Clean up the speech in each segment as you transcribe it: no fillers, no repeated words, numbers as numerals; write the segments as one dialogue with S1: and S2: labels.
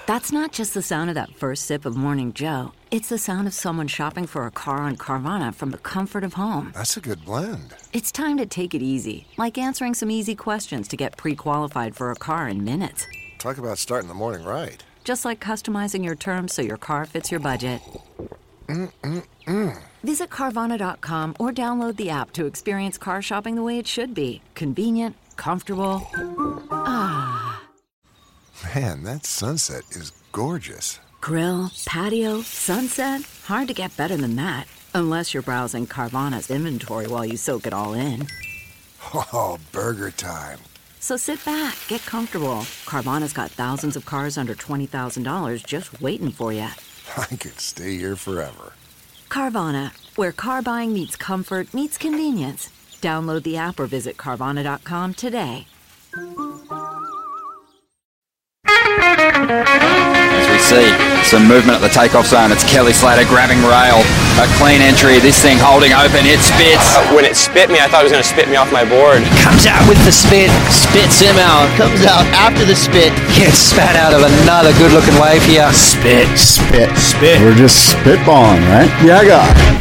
S1: That's not just the sound of that first sip of Morning Joe. It's the sound of someone shopping for a car on Carvana from the comfort of home.
S2: That's a good blend.
S1: It's time to take it easy, like answering some easy questions to get pre-qualified for a car in minutes.
S2: Talk about starting the morning right.
S1: Just like customizing your terms so your car fits your budget. Visit Carvana.com or download the app to experience car shopping the way it should be. Convenient, comfortable. Ah.
S2: Man, that sunset is gorgeous.
S1: Grill, patio, sunset. Hard to get better than that. Unless you're browsing Carvana's inventory while you soak it all in.
S2: Oh, burger time.
S1: So sit back, get comfortable. Carvana's got thousands of cars under $20,000 just waiting for you.
S2: I could stay here forever.
S1: Carvana, where car buying meets comfort meets convenience. Download the app or visit Carvana.com today.
S3: As we see some movement at the takeoff zone, it's Kelly Slater grabbing rail. A clean entry, this thing holding open, it spits.
S4: When it spit me, I thought it was going to spit me off my board.
S5: Comes out with the spit, spits him out. Comes out after the spit, gets spat out of another good-looking wave here. Spit.
S6: We're just spitballing, right? Yeah, I got it.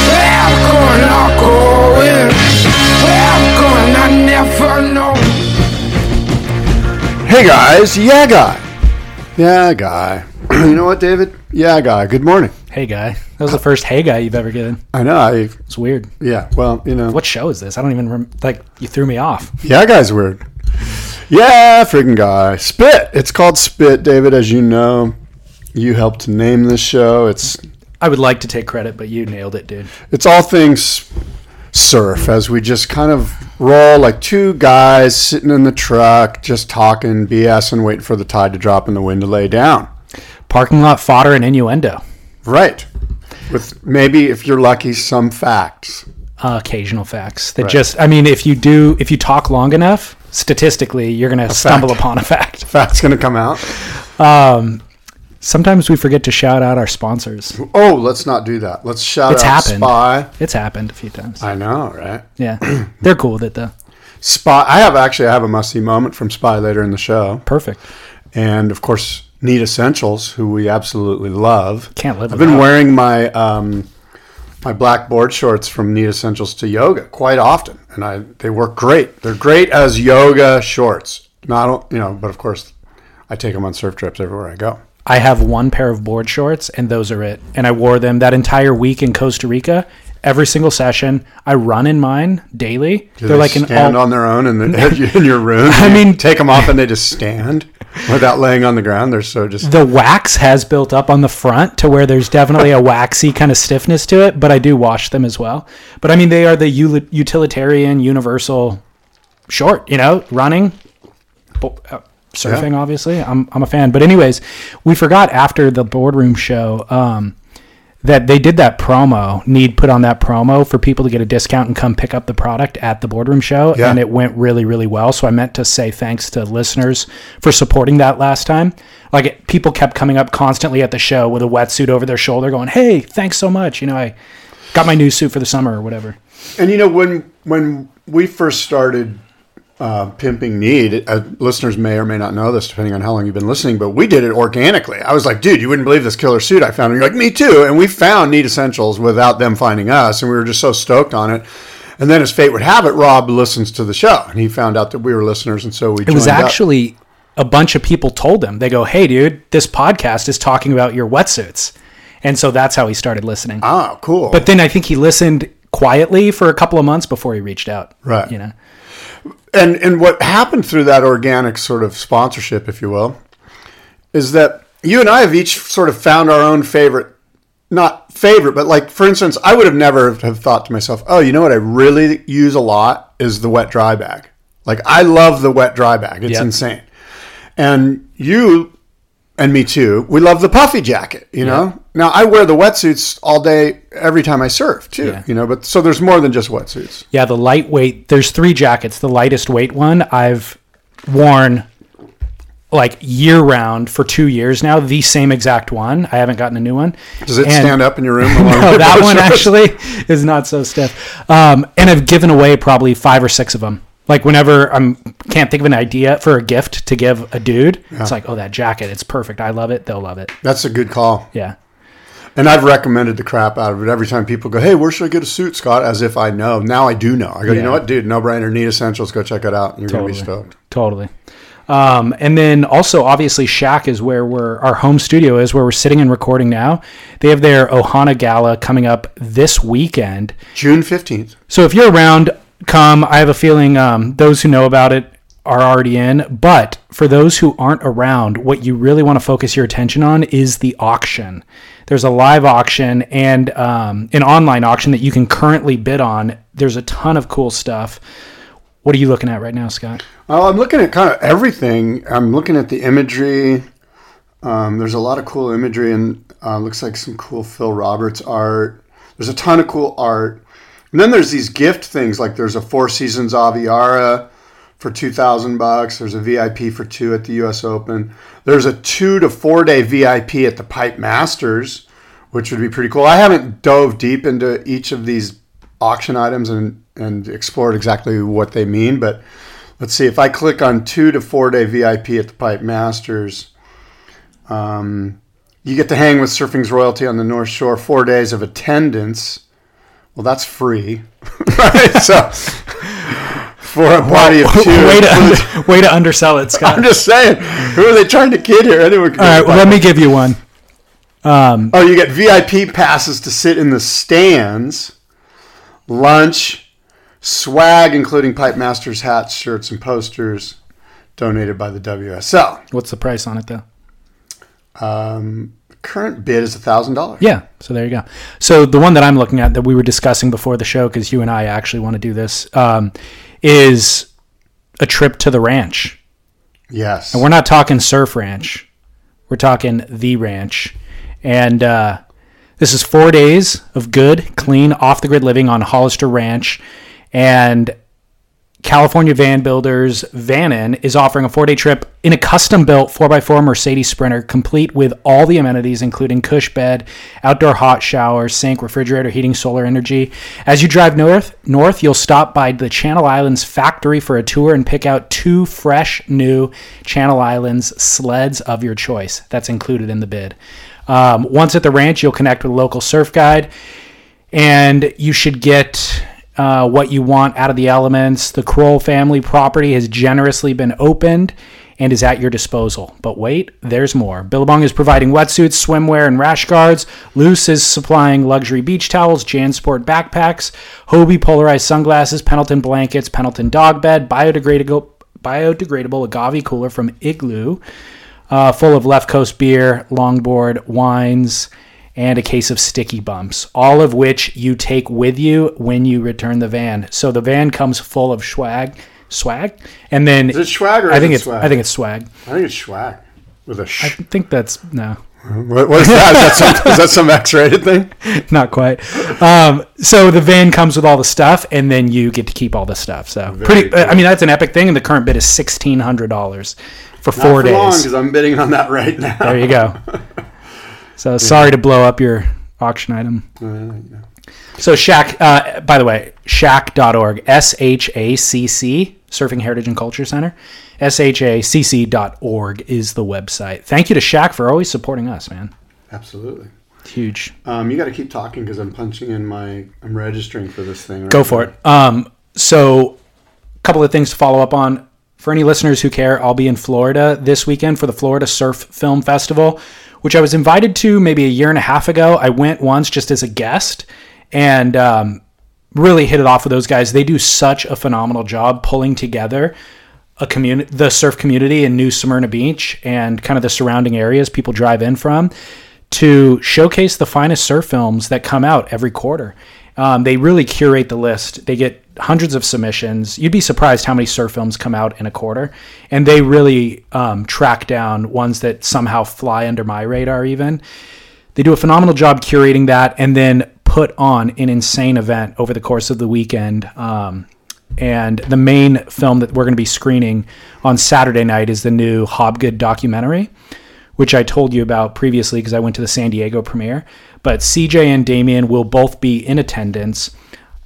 S6: Hey guys, yeah guy. You know what, David? Yeah guy. Good morning.
S7: Hey guy. That was the first hey guy you've ever given.
S6: I know.
S7: It's weird.
S6: Yeah. Well, you know.
S7: What show is this? I don't even you threw me off.
S6: Yeah guy's weird. Yeah, friggin' guy. Spit. It's called Spit, David. As you know, you helped to name this show.
S7: I would like to take credit, but you nailed it, dude.
S6: It's all things surf, as we just kind of roll like two guys sitting in the truck, just talking BS and waiting for the tide to drop and the wind to lay down.
S7: Parking lot fodder and innuendo.
S6: Right. With maybe, if you're lucky, some facts.
S7: Occasional facts. That
S6: right.
S7: If you talk long enough, statistically, you're going to stumble upon a fact.
S6: Fact's going to come out.
S7: Sometimes we forget to shout out our sponsors.
S6: Oh, let's not do that. Let's shout out Spy.
S7: It's happened a few times.
S6: I know, right?
S7: Yeah. They're cool with it, though.
S6: Spy. I have a must-see moment from Spy later in the show.
S7: Perfect.
S6: And, of course, Neat Essentials, who we absolutely love.
S7: Can't live
S6: I've
S7: without.
S6: been wearing my my black board shorts from Neat Essentials to yoga quite often, and they work great. They're great as yoga shorts. But of course, I take them on surf trips everywhere I go.
S7: I have one pair of board shorts, and those are it. And I wore them that entire week in Costa Rica. Every single session, I run in mine daily.
S6: They're like stand on their own in your room. Take them off and they just stand without laying on the ground. They're so just.
S7: The wax has built up on the front to where there's definitely a waxy kind of stiffness to it, but I do wash them as well. But they are the utilitarian, universal short. Running. Surfing, yeah. Obviously, I'm a fan. But anyways, we forgot after the boardroom show that they did that promo. Need put on that promo for people to get a discount and come pick up the product at the boardroom show, yeah. And it went really, really well. So I meant to say thanks to listeners for supporting that last time. People kept coming up constantly at the show with a wetsuit over their shoulder, going, "Hey, thanks so much. I got my new suit for the summer or whatever."
S6: And when we first started. Pimping Need, listeners may or may not know this depending on how long you've been listening, but we did it organically. I was like, dude, you wouldn't believe this killer suit I found. And you're like, me too. And we found Need Essentials without them finding us, and we were just so stoked on it. And then as fate would have it, Rob listens to the show, and he found out that we were listeners, and so we joined up. It was
S7: actually a bunch of people told him. They go, hey, dude, this podcast is talking about your wetsuits. And so that's how he started listening.
S6: Oh, cool.
S7: But then I think he listened quietly for a couple of months before he reached out.
S6: Right. And what happened through that organic sort of sponsorship, if you will, is that you and I have each sort of found our own not favorite, but for instance, I would have never have thought to myself, oh, you know what I really use a lot is the wet dry bag. I love the wet dry bag. It's insane. And you and me too, we love the puffy jacket, you know? Now, I wear the wetsuits all day, every time I surf too, but so there's more than just wetsuits.
S7: Yeah, the lightweight, there's 3 jackets. The lightest weight one I've worn year round for 2 years now, the same exact one. I haven't gotten a new one.
S6: Does it stand up in your room?
S7: No, that one actually is not so stiff. And I've given away probably 5 or 6 of them. Like whenever can't think of an idea for a gift to give a dude, it's like, oh, that jacket, it's perfect. I love it. They'll love it.
S6: That's a good call.
S7: Yeah.
S6: And I've recommended the crap out of it every time people go, hey, where should I get a suit, Scott? As if I know. Now I do know. I go, you know what, dude, no-brainer, Need Essentials, go check it out. And you're going to be stoked.
S7: Totally. And then also, obviously, Shack is where our home studio is, where we're sitting and recording now. They have their Ohana Gala coming up this weekend.
S6: June 15th.
S7: So if you're around, come. I have a feeling those who know about it are already in. But for those who aren't around, what you really want to focus your attention on is the auction. There's a live auction and an online auction that you can currently bid on. There's a ton of cool stuff. What are you looking at right now, Scott?
S6: I'm looking at kind of everything. I'm looking at the imagery. There's a lot of cool imagery and looks like some cool Phil Roberts art. There's a ton of cool art. And then there's these gift things, like there's a Four Seasons Aviara for $2,000. There's a VIP for 2 at the U.S. Open. There's a 2 to 4 day VIP at the Pipe Masters, which would be pretty cool. I haven't dove deep into each of these auction items and explored exactly what they mean, but let's see. If I click on 2 to 4 day VIP at the Pipe Masters, you get to hang with Surfing's Royalty on the North Shore, 4 days of attendance. Well, that's free, right? So for a party of 2.
S7: Way to undersell it, Scott.
S6: I'm just saying, who are they trying to kid here? Anyone can.
S7: All right, well, let me give you one.
S6: You get VIP passes to sit in the stands, lunch, swag, including Pipe Masters hats, shirts, and posters, donated by the WSL.
S7: What's the price on it, though?
S6: Current bid is $1,000.
S7: Yeah, so there you go. So the one that I'm looking at that we were discussing before the show, because you and I actually want to do this, is a trip to the ranch.
S6: Yes.
S7: And we're not talking Surf Ranch. We're talking the ranch. And this is 4 days of good, clean, off-the-grid living on Hollister Ranch. And California Van Builders Vannon is offering a 4-day trip in a custom-built 4x4 Mercedes Sprinter, complete with all the amenities, including cush bed, outdoor hot shower, sink, refrigerator, heating, solar energy. As you drive north, you'll stop by the Channel Islands factory for a tour and pick out 2 fresh, new Channel Islands sleds of your choice. That's included in the bid. Once at the ranch, you'll connect with a local surf guide, and you should get what you want out of the elements. The Kroll family property has generously been opened and is at your disposal. But wait, there's more. Billabong is providing wetsuits, swimwear, and rash guards. Luce is supplying luxury beach towels, JanSport backpacks, Hobie polarized sunglasses, Pendleton blankets, Pendleton dog bed, biodegradable agave cooler from Igloo, full of Left Coast beer, longboard, wines, and a case of sticky bumps, all of which you take with you when you return the van. So the van comes full of swag, and then
S6: is it swag or
S7: I think
S6: is it swag?
S7: I think it's swag.
S6: I think it's swag with a
S7: I think that's no.
S6: What is that? Is that some X-rated thing?
S7: Not quite. So the van comes with all the stuff, and then you get to keep all the stuff. So pretty. Cool. I mean, that's an epic thing, and the current bid is $1,600 for 4 days.
S6: Not because I'm bidding on that right now.
S7: There you go. So sorry to blow up your auction item. So Shack, by the way, shack.org, SHACC, Surfing Heritage and Culture Center, SHACC.org is the website. Thank you to Shack for always supporting us, man.
S6: Absolutely.
S7: It's huge.
S6: You got to keep talking because I'm punching in I'm registering for this thing. Right
S7: Go for it. So a couple of things to follow up on. For any listeners who care, I'll be in Florida this weekend for the Florida Surf Film Festival, which I was invited to maybe a year and a half ago. I went once just as a guest and really hit it off with those guys. They do such a phenomenal job pulling together the surf community in New Smyrna Beach and kind of the surrounding areas people drive in from to showcase the finest surf films that come out every quarter. They really curate the list. They get hundreds of submissions. You'd be surprised how many surf films come out in a quarter. And they really track down ones that somehow fly under my radar even. They do a phenomenal job curating that and then put on an insane event over the course of the weekend. And the main film that we're going to be screening on Saturday night is the new Hobgood documentary, which I told you about previously because I went to the San Diego premiere. But CJ and Damien will both be in attendance.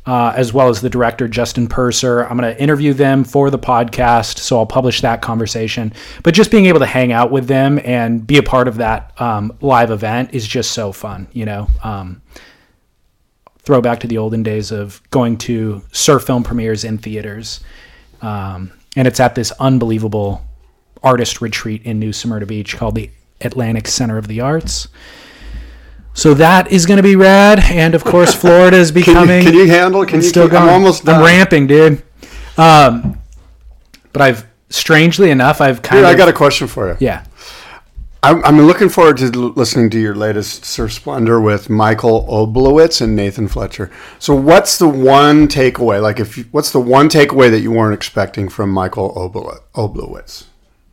S7: as well as the director, Justin Purser. I'm going to interview them for the podcast, so I'll publish that conversation. But just being able to hang out with them and be a part of that live event is just so fun, throwback to the olden days of going to surf film premieres in theaters. And it's at this unbelievable artist retreat in New Smyrna Beach called the Atlantic Center of the Arts. So that is going to be rad. And of course, Florida is becoming...
S6: Can you handle? Can you
S7: still
S6: keep, I'm almost done.
S7: I'm ramping, dude. But strangely enough, I
S6: got a question for you.
S7: Yeah.
S6: I'm looking forward to listening to your latest Surf Splendor with Michael Oblowitz and Nathan Fletcher. So what's the one takeaway? What's the one takeaway that you weren't expecting from Michael Oblowitz?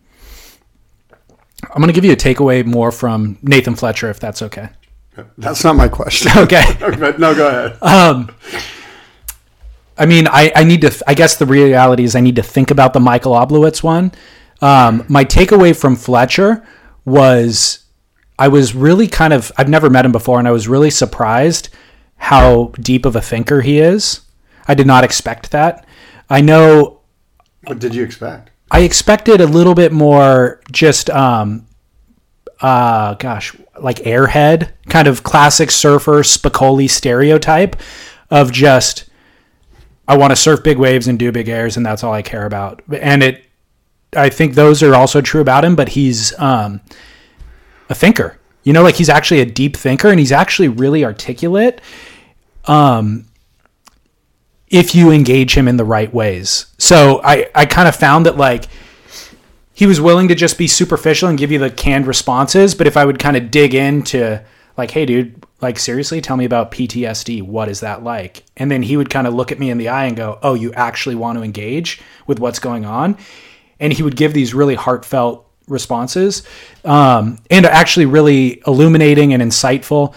S7: I'm going to give you a takeaway more from Nathan Fletcher, if that's okay.
S6: That's not my question.
S7: Okay.
S6: No, go ahead.
S7: I need to, I guess the reality is I need to think about the Michael Oblowitz one. My takeaway from Fletcher was I was really I've never met him before, and I was really surprised how deep of a thinker he is. I did not expect that. I know.
S6: What did you expect?
S7: I expected a little bit more just, like airhead, kind of classic surfer Spicoli stereotype of just, I want to surf big waves and do big airs, and that's all I care about. And I think those are also true about him, but he's a thinker. He's actually a deep thinker, and he's actually really articulate if you engage him in the right ways. So I kind of found that he was willing to just be superficial and give you the canned responses, but if I would kind of dig into hey dude, seriously, tell me about PTSD. What is that like? And then he would kind of look at me in the eye and go, oh, you actually want to engage with what's going on? And he would give these really heartfelt responses, and actually really illuminating and insightful.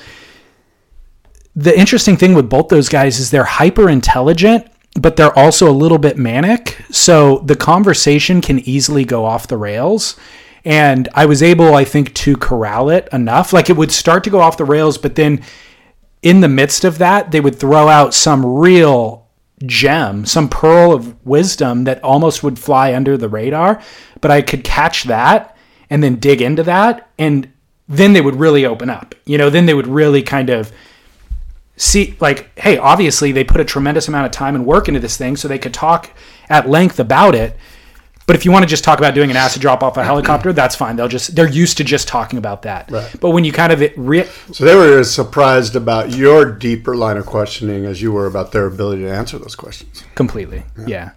S7: The interesting thing with both those guys is they're hyper intelligent, but they're also a little bit manic. So the conversation can easily go off the rails. And I was able, I think, to corral it enough. It would start to go off the rails, but then in the midst of that, they would throw out some real gem, some pearl of wisdom that almost would fly under the radar. But I could catch that and then dig into that. And then they would really open up. Then they would really kind of see, hey, obviously they put a tremendous amount of time and work into this thing so they could talk at length about it. But if you want to just talk about doing an acid drop off a helicopter, that's fine. They're used to just talking about that. Right. But when you kind of
S6: so they were as surprised about your deeper line of questioning as you were about their ability to answer those questions.
S7: Completely. Yeah.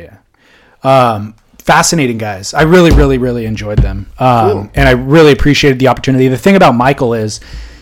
S7: Fascinating guys. I really, really, really enjoyed them. Cool. And I really appreciated the opportunity. The thing about Michael is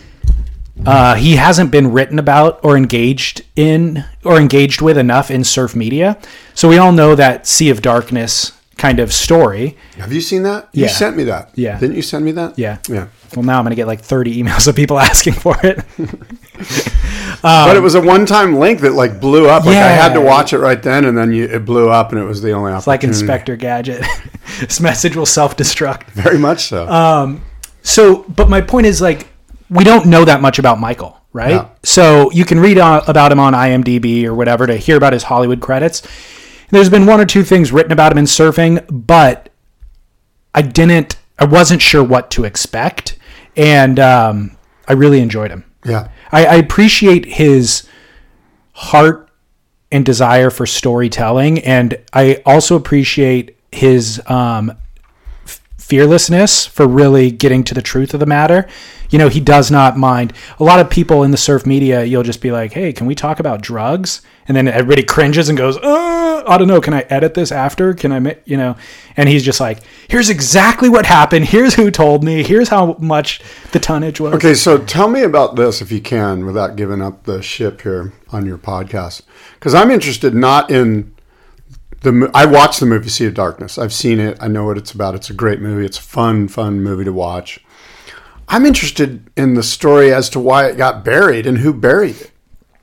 S7: he hasn't been written about or engaged with enough in surf media. So we all know that Sea of Darkness kind of story.
S6: Have you seen that?
S7: Yeah.
S6: You sent me that.
S7: Yeah.
S6: Didn't you send me that?
S7: Yeah. Well, now I'm going to get 30 emails of people asking for it.
S6: But it was a one-time link that blew up. I had to watch it right then, and then it blew up, and it was the only opportunity.
S7: It's like Inspector Gadget. This message will self-destruct.
S6: Very much so.
S7: But my point is we don't know that much about Michael, right? Yeah. So you can read about him on IMDb or whatever to hear about his Hollywood credits. There's been one or two things written about him in surfing, but I wasn't sure what to expect. And I really enjoyed him.
S6: Yeah.
S7: I appreciate his heart and desire for storytelling. And I also appreciate his fearlessness for really getting to the truth of the matter. He does not mind. A lot of people in the surf media, you'll just be like, hey, can we talk about drugs? And then everybody cringes and goes, I don't know. Can I edit this after? Can I, and he's just like, here's exactly what happened. Here's who told me. Here's how much the tonnage was.
S6: Okay. So tell me about this if you can, without giving up the ship here on your podcast. Cause I'm interested not in I watched the movie Sea of Darkness. I've seen it. I know what it's about. It's a great movie. It's a fun movie to watch. I'm interested in the story as to why it got buried and who buried it.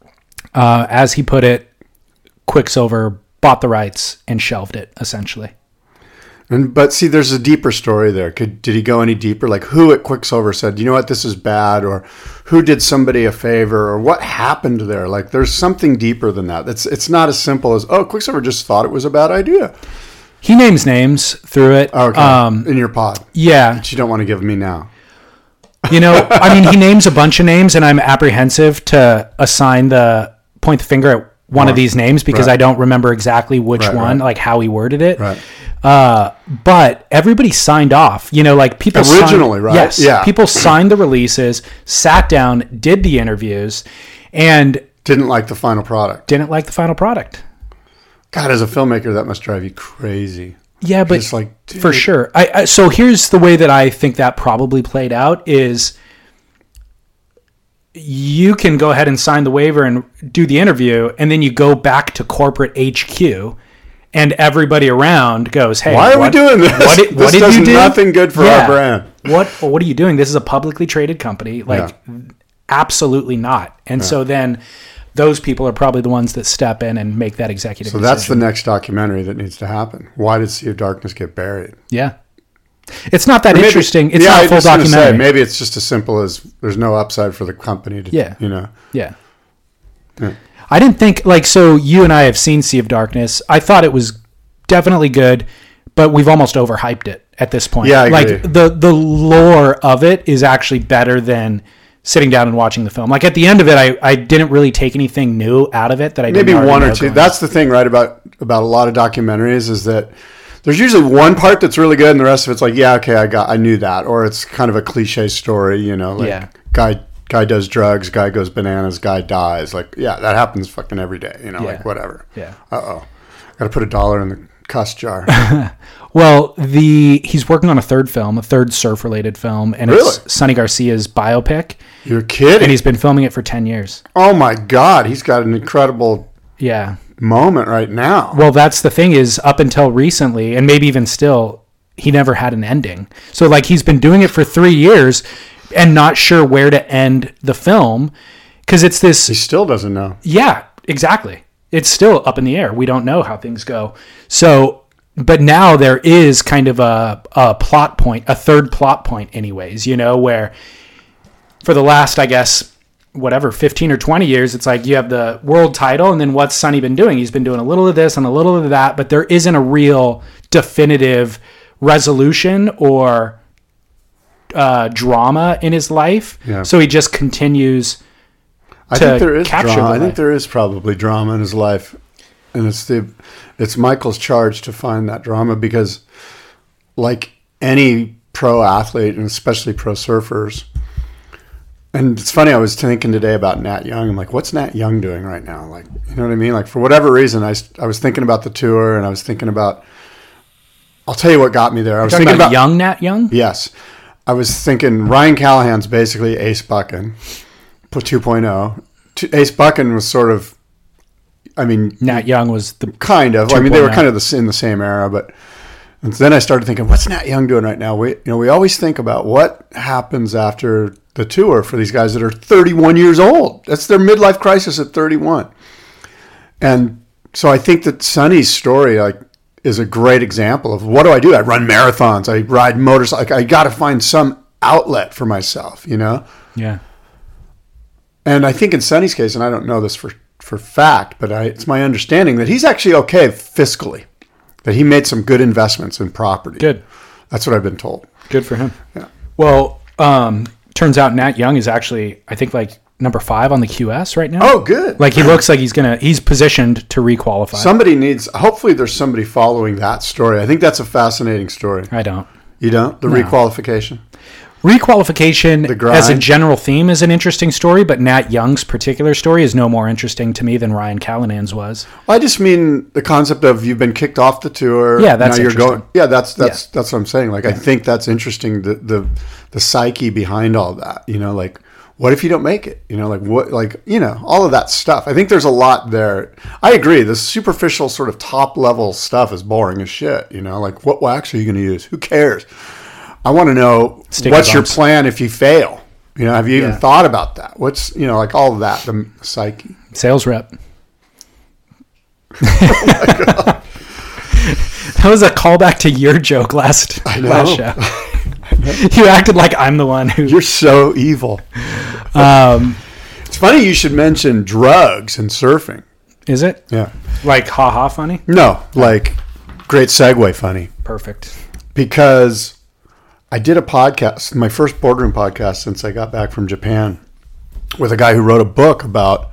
S7: As he put it, Quicksilver bought the rights and shelved it, essentially.
S6: But see, there's a deeper story there. Did he go any deeper? Like, who at Quicksilver said, you know what, this is bad, or who did somebody a favor, or what happened there? Like, there's something deeper than that. It's not as simple as, oh, Quicksilver just thought it was a bad idea.
S7: He names names through it.
S6: Okay, in your pod.
S7: Yeah.
S6: That you don't want to give me now.
S7: You know, I mean, he names a bunch of names, and I'm apprehensive to point the finger at one of these names because I don't remember exactly which one, like how he worded it.
S6: Right.
S7: But everybody signed off, you know, like people
S6: originally, right?
S7: Yes.
S6: Yeah.
S7: People signed the releases, sat down, did the interviews, and
S6: didn't like the final product. God, as a filmmaker, that must drive you crazy.
S7: Yeah, but
S6: it's like, dude.
S7: For sure. So here's the way that I think that probably played out is you can go ahead and sign the waiver and do the interview, and then you go back to corporate HQ, and everybody around goes, "Hey,
S6: why are we doing this?
S7: What did
S6: does
S7: you do?
S6: Nothing good for our brand.
S7: What are you doing? This is a publicly traded company. Like, absolutely not." And so then those people are probably the ones that step in and make that executive decision.
S6: That's the next documentary that needs to happen. Why did Sea of Darkness get buried?
S7: Yeah. It's not that interesting. It's not a full documentary.
S6: Maybe it's just as simple as there's no upside for the company to, you know.
S7: Yeah. I didn't think, like, so you and I have seen Sea of Darkness. I thought it was definitely good, but we've almost overhyped it at this point.
S6: Yeah, I agree.
S7: Like, the lore of it is actually better than sitting down and watching the film. Like, at the end of it, I didn't really take anything new out of it that I didn't
S6: maybe one or two. That's the thing, right, about a lot of documentaries is that there's usually one part that's really good and the rest of it's like, yeah, okay, I knew that. Or it's kind of a cliche story, you know, like guy does drugs, guy goes bananas, guy dies. Like, yeah, that happens fucking every day, you know, like whatever.
S7: Yeah.
S6: Got to put $1 in the cuss jar.
S7: Well, he's working on a third surf-related film, and it's Sonny Garcia's biopic.
S6: You're kidding.
S7: And he's been filming it for 10 years.
S6: Oh my God, he's got an incredible moment right now.
S7: Well, that's the thing is, up until recently, and maybe even still, he never had an ending. So, like, he's been doing it for 3 years and not sure where to end the film because it's this...
S6: He still doesn't know.
S7: Yeah, exactly. It's still up in the air. We don't know how things go. So, but now there is kind of a plot point, a third plot point anyways, you know, where for the last, I guess, 15 or 20 years, it's like you have the world title and then what's Sonny been doing? He's been doing a little of this and a little of that, but there isn't a real definitive resolution or drama in his life. Yeah. So he just continues
S6: I think there is drama. I think there is probably drama in his life. And it's Michael's charge to find that drama because like any pro athlete and especially pro surfers, and it's funny, I was thinking today about Nat Young. I'm like, what's Nat Young doing right now? Like, you know what I mean? Like, for whatever reason, I was thinking about the tour and I was thinking about, I'll tell you what got me there. I was thinking about
S7: young Nat Young?
S6: Yes. I was thinking Ryan Callahan's basically Ace Buchan 2.0. Ace Buchan was sort of, I mean,
S7: Nat Young was the
S6: kind of. I mean, they were kind of in the same era, but and then I started thinking, what's Nat Young doing right now? We always think about what happens after the tour for these guys that are 31 years old. That's their midlife crisis at 31. And so I think that Sonny's story is a great example of what do I do? I run marathons. I ride motorcycles. I got to find some outlet for myself, you know?
S7: Yeah.
S6: And I think in Sonny's case, and I don't know this for fact, but it's my understanding that he's actually okay fiscally, that he made some good investments in property.
S7: Good.
S6: That's what I've been told.
S7: Good for him.
S6: Yeah.
S7: Well, turns out Nat Young is actually, I think, like number 5 on the QS right now.
S6: Oh, good.
S7: Like he looks like he's positioned to requalify.
S6: Hopefully there's somebody following that story. I think that's a fascinating story.
S7: I don't.
S6: You don't? The requalification?
S7: Requalification as a general theme is an interesting story, but Nat Young's particular story is no more interesting to me than Ryan Callahan's was.
S6: I just mean the concept of you've been kicked off the tour.
S7: Yeah, that's interesting.
S6: That's what I'm saying. Like, I think that's interesting. The psyche behind all that. You know, like, what if you don't make it? You know, like what? Like, you know, all of that stuff. I think there's a lot there. I agree. The superficial sort of top level stuff is boring as shit. You know, like what wax are you going to use? Who cares? I want to know what's your plan if you fail. You know, have you even thought about that? What's, you know, like all of that, the psyche.
S7: Sales rep.
S6: Oh my God.
S7: That was a callback to your joke last show. You acted like I'm the one who...
S6: You're so evil. It's funny you should mention drugs and surfing.
S7: Is it?
S6: Yeah.
S7: Like ha-ha funny?
S6: No, like great segue funny.
S7: Perfect.
S6: Because I did a podcast, my first boardroom podcast since I got back from Japan, with a guy who wrote a book about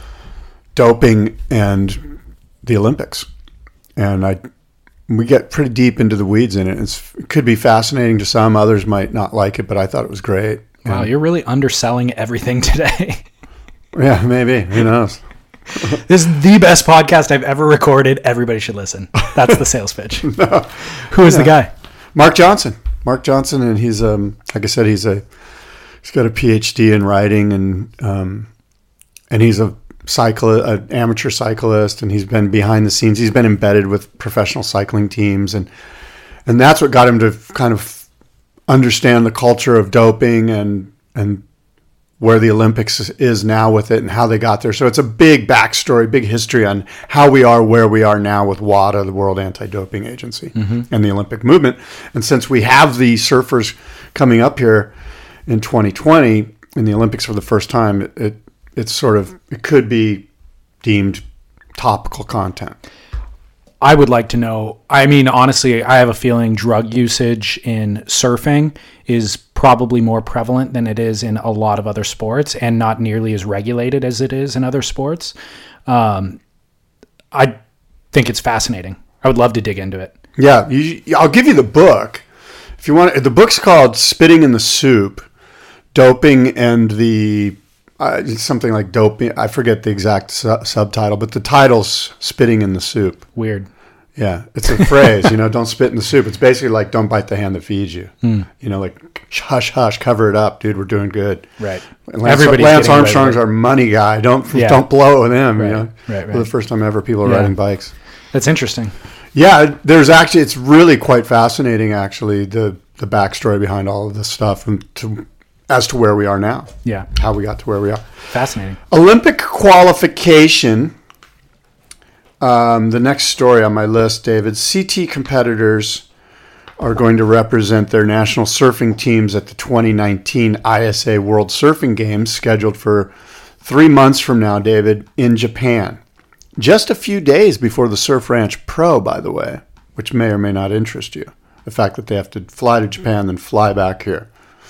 S6: doping and the Olympics. And we get pretty deep into the weeds in it. It could be fascinating to some. Others might not like it, but I thought it was great.
S7: Wow, you're really underselling everything today.
S6: Yeah, maybe. Who knows?
S7: This is the best podcast I've ever recorded. Everybody should listen. That's the sales pitch.
S6: No.
S7: Who is the guy?
S6: Mark Johnson. Mark Johnson, and he's like I said, he's got a PhD in writing, and he's an amateur cyclist, and he's been behind the scenes. He's been embedded with professional cycling teams, and that's what got him to kind of understand the culture of doping and where the Olympics is now with it and how they got there. So it's a big backstory, big history on how we are where we are now with WADA, the World Anti-Doping Agency, and the Olympic movement. And since we have the surfers coming up here in 2020 in the Olympics for the first time, it could be deemed topical content.
S7: I would like to know, I mean, honestly, I have a feeling drug usage in surfing is probably more prevalent than it is in a lot of other sports and not nearly as regulated as it is in other sports. I think it's fascinating. I would love to dig into it.
S6: Yeah, I'll give you the book. If you want, the book's called Spitting in the Soup, Doping and the... something like doping. I forget the exact subtitle, but the title's Spitting in the Soup.
S7: Weird.
S6: Yeah, it's a phrase, don't spit in the soup. It's basically like don't bite the hand that feeds you. Like hush, hush, cover it up, dude. We're doing good.
S7: Right.
S6: Lance Armstrong's our money guy. Don't blow it with him.
S7: Right.
S6: For the first time ever, people are riding bikes.
S7: That's interesting.
S6: Yeah, it's really quite fascinating, actually, the backstory behind all of this stuff as to where we are now.
S7: Yeah.
S6: How we got to where we are.
S7: Fascinating.
S6: Olympic qualification. The next story on my list, David. CT competitors are going to represent their national surfing teams at the 2019 ISA World Surfing Games, scheduled for 3 months from now, David, in Japan. Just a few days before the Surf Ranch Pro, by the way, which may or may not interest you. The fact that they have to fly to Japan, then fly back here.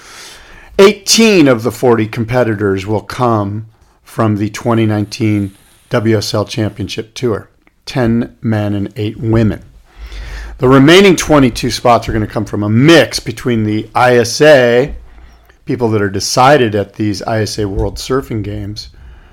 S6: 18 of the 40 competitors will come from the 2019 WSL Championship Tour. 10 men and 8 women. The remaining 22 spots are going to come from a mix between the ISA, people that are decided at these ISA World Surfing Games,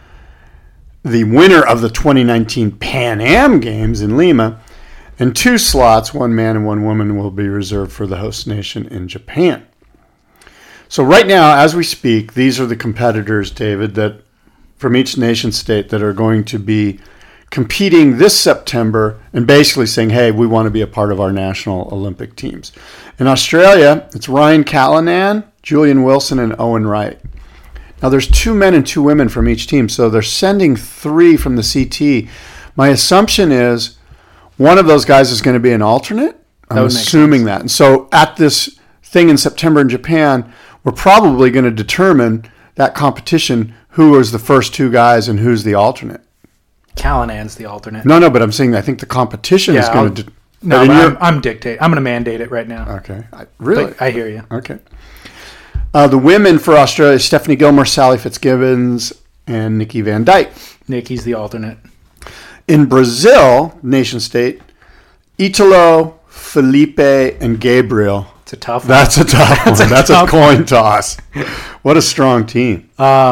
S6: the winner of the 2019 Pan Am Games in Lima, and 2 slots, 1 man and 1 woman, will be reserved for the host nation in Japan. So right now, as we speak, these are the competitors, David, that from each nation state that are going to be competing this September and basically saying, hey, we want to be a part of our national Olympic teams. In Australia, it's Ryan Callanan, Julian Wilson, and Owen Wright. Now, there's 2 men and 2 women from each team, so they're sending 3 from the CT. My assumption is one of those guys is going to be an alternate. I'm assuming that. And so at this thing in September in Japan, we're probably going to determine that competition, who is the first 2 guys and who's the alternate.
S7: Callanan's the alternate.
S6: No, but I'm saying I think the competition is going to...
S7: I'm dictate. I'm going to mandate it right now.
S6: Okay. Really?
S7: But I hear you.
S6: Okay. The women for Australia, Stephanie Gilmore, Sally Fitzgibbons, and Nikki Van Dyke.
S7: Nikki's the alternate.
S6: In Brazil, nation state, Italo, Felipe, and Gabriel.
S7: It's a tough one.
S6: That's a tough one. That's a coin toss. What a strong team.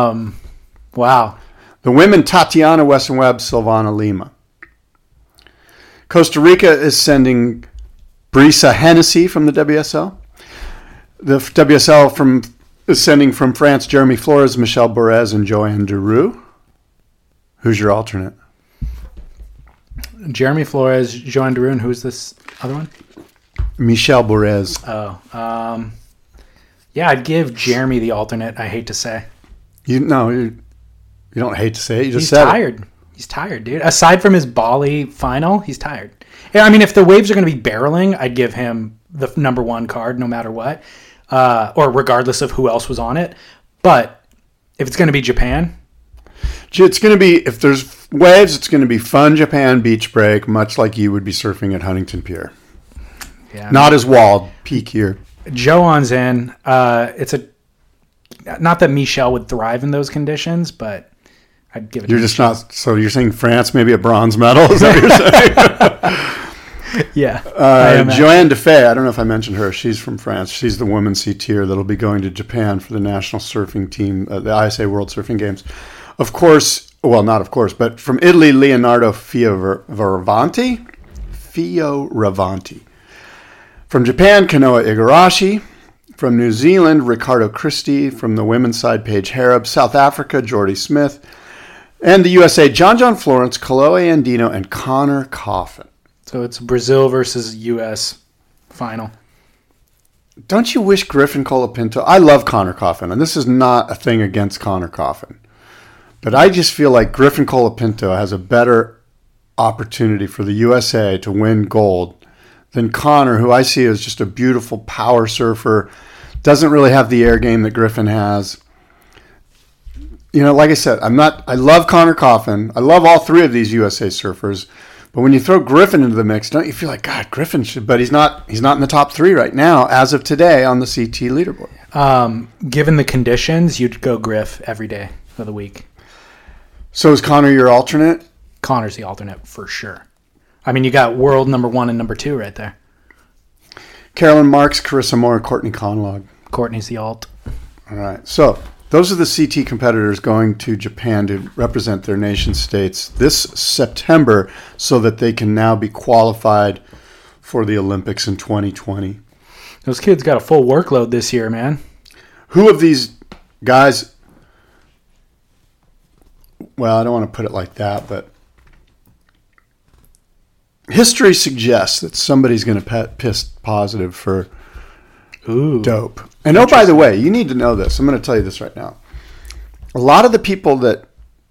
S7: Wow.
S6: The women, Tatiana Weston Webb, Silvana Lima. Costa Rica is sending Brisa Hennessy from the WSL. The WSL is sending from France Jeremy Flores, Michelle Borez, and Joanne Deroux. Who's your alternate?
S7: Jeremy Flores, Joanne Deroux, and who's this other one?
S6: Michelle Borez.
S7: Yeah, I'd give Jeremy the alternate, I hate to say.
S6: You don't hate to say it. You just
S7: He's
S6: said
S7: tired.
S6: it.
S7: He's tired, dude. Aside from his Bali final, he's tired. Yeah, I mean, if the waves are going to be barreling, I'd give him the number one card no matter what, or regardless of who else was on it. But if it's going to be Japan,
S6: It's going to be, if there's waves, it's going to be fun Japan beach break, much like you would be surfing at Huntington Pier.
S7: yeah,
S6: Not as walled, peak here.
S7: Johan's in. It's a not that Michel would thrive in those conditions, but I'd give it.
S6: You're just not, so you're saying France, maybe a bronze medal? Is that what you're saying?
S7: Yeah. I am
S6: Joanne Defay, I don't know if I mentioned her. She's from France. She's the women's CTer that'll be going to Japan for the national surfing team, the ISA World Surfing Games. Of course, well, not of course, but from Italy, Leonardo Fioravanti. From Japan, Kanoa Igarashi. From New Zealand, Ricardo Christie. From the women's side, Paige Hareb. South Africa, Jordy Smith. And the USA, John Florence, Kaloe Andino, and Connor Coffin.
S7: So it's Brazil versus U.S. final.
S6: Don't you wish Griffin Colapinto... I love Connor Coffin, and this is not a thing against Connor Coffin. But I just feel like Griffin Colapinto has a better opportunity for the USA to win gold than Connor, who I see as just a beautiful power surfer, doesn't really have the air game that Griffin has. You know, like I said, I love Connor Coffin. I love all three of these USA surfers. But when you throw Griffin into the mix, don't you feel like, God, Griffin should, but he's not in the top three right now, as of today, on the CT leaderboard.
S7: Given the conditions, you'd go Griff every day of the week.
S6: So is Connor your alternate?
S7: Connor's the alternate for sure. I mean, you got world number 1 and number 2 right there.
S6: Carolyn Marks, Carissa Moore, and Courtney Conlog.
S7: Courtney's the alt.
S6: All right. So those are the CT competitors going to Japan to represent their nation states this September so that they can now be qualified for the Olympics in 2020.
S7: Those kids got a full workload this year, man.
S6: Who of these guys... Well, I don't want to put it like that, but history suggests that somebody's going to piss positive for dope. And oh, by the way, you need to know this. I'm going to tell you this right now. A lot of the people that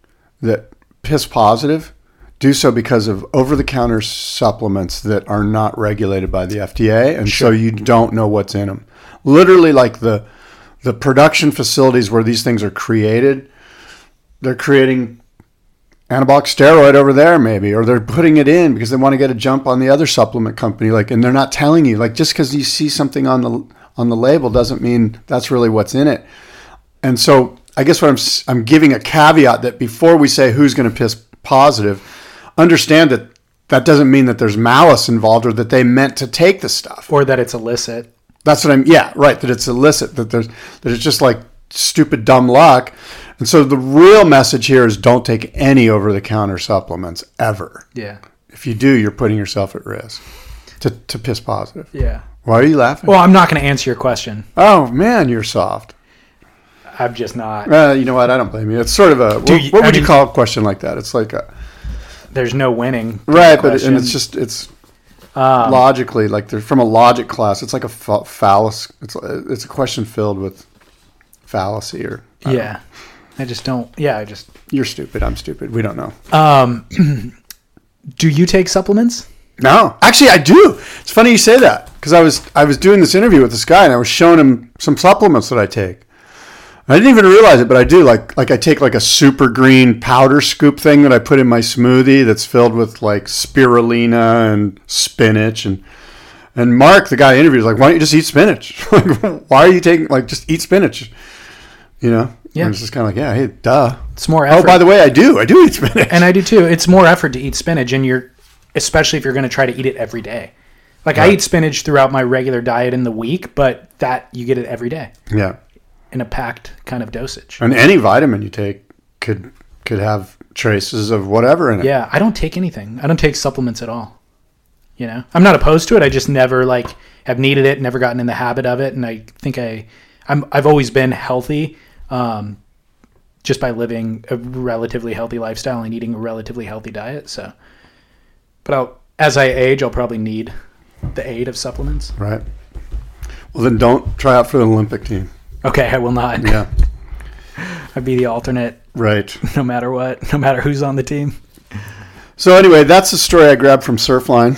S6: piss positive do so because of over-the-counter supplements that are not regulated by the FDA, and so you don't know what's in them. Literally, like the production facilities where these things are created, they're creating anabolic steroid over there maybe, or they're putting it in because they want to get a jump on the other supplement company, like, and they're not telling you. Like, just because you see something on the label doesn't mean that's really what's in it. And so I guess what I'm giving a caveat that before we say who's going to piss positive, understand that doesn't mean that there's malice involved or that they meant to take the stuff.
S7: Or that it's illicit.
S6: That's what that it's illicit, that it's just like stupid dumb luck. And so the real message here is don't take any over-the-counter supplements ever.
S7: Yeah.
S6: If you do, you're putting yourself at risk to piss positive.
S7: Yeah.
S6: Why are you laughing?
S7: Well, I'm not going to answer your question.
S6: Oh, man, you're soft.
S7: I'm just not.
S6: You know what? I don't blame you. It's sort of a... What would you call a question like that? It's like a...
S7: There's no winning.
S6: Right, but it's logically, like from a logic class, it's like a fallacy. It's a question filled with fallacy or...
S7: Yeah.
S6: You're stupid. I'm stupid. We don't know.
S7: Do you take supplements?
S6: No. Actually, I do. It's funny you say that because I was doing this interview with this guy and I was showing him some supplements that I take. I didn't even realize it, but I do. Like I take like a super green powder scoop thing that I put in my smoothie that's filled with like spirulina and spinach and Mark, the guy I interviewed, was like, why don't you just eat spinach? Like, why are you taking, like, just eat spinach? You know?
S7: Yeah.
S6: And it's just kind of like, yeah, hey, duh.
S7: It's more effort.
S6: Oh, by the way, I do eat spinach.
S7: And I do too. It's more effort to eat spinach, and especially if you're going to try to eat it every day. Like, right. I eat spinach throughout my regular diet in the week, but that you get it every day.
S6: Yeah.
S7: In a packed kind of dosage.
S6: And any vitamin you take could have traces of whatever in it.
S7: Yeah, I don't take anything. I don't take supplements at all. You know, I'm not opposed to it. I just never have needed it, never gotten in the habit of it, and I think I've always been healthy, just by living a relatively healthy lifestyle and eating a relatively healthy diet. So, but as I age, I'll probably need the aid of supplements.
S6: Right. Well, then don't try out for the Olympic team.
S7: Okay, I will not.
S6: Yeah.
S7: I'd be the alternate.
S6: Right.
S7: No matter what, no matter who's on the team.
S6: So anyway, that's the story I grabbed from Surfline.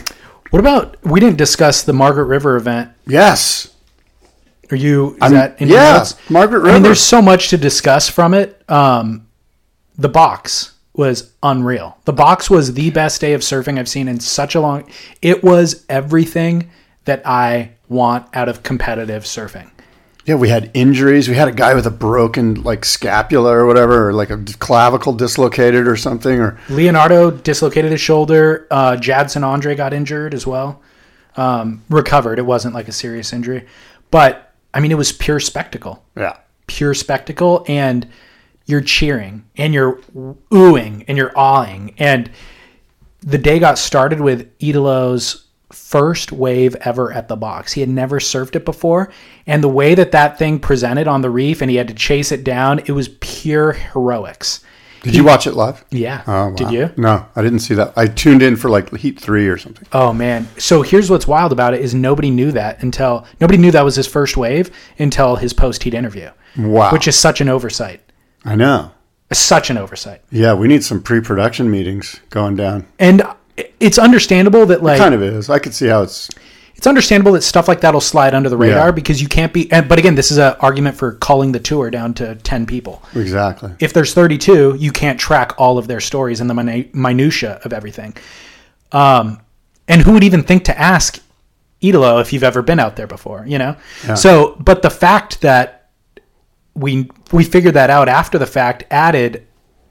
S7: What about, we didn't discuss the Margaret River event.
S6: Yes.
S7: Is that in your
S6: Yeah,
S7: notes?
S6: Margaret River.
S7: I mean, there's so much to discuss from it. The box was unreal. The box was the best day of surfing I've seen in such a long... It was everything that I want out of competitive surfing.
S6: Yeah, we had injuries. We had a guy with a broken like scapula or whatever, or like a clavicle dislocated or something. Or
S7: Leonardo dislocated his shoulder. Jadson Andre got injured as well. Recovered. It wasn't like a serious injury. But, I mean, it was pure spectacle.
S6: yeah,
S7: Pure spectacle. And you're cheering. And you're oohing. And you're awing. And the day got started with Idolo's first wave ever at the box. He had never surfed it before, and the way that thing presented on the reef and he had to chase it down, it was pure heroics.
S6: Did you watch it live?
S7: Yeah.
S6: Oh, wow.
S7: Did you?
S6: No, I didn't see that. I tuned in for like Heat 3 or something.
S7: Oh man. So here's what's wild about it is nobody knew that was his first wave until his post-heat interview.
S6: Wow.
S7: Which is such an oversight.
S6: I know.
S7: Such an oversight.
S6: Yeah, we need some pre-production meetings going down.
S7: And it's understandable that like...
S6: It kind of is. I could see how it's
S7: understandable that stuff like that will slide under the radar
S6: Yeah.
S7: because you can't be... But again, this is an argument for culling the tour down to 10 people.
S6: Exactly.
S7: If there's 32, you can't track all of their stories and the minutia of everything. And who would even think to ask Idolo if you've ever been out there before, you know?
S6: Yeah.
S7: So, but the fact that we figured that out after the fact added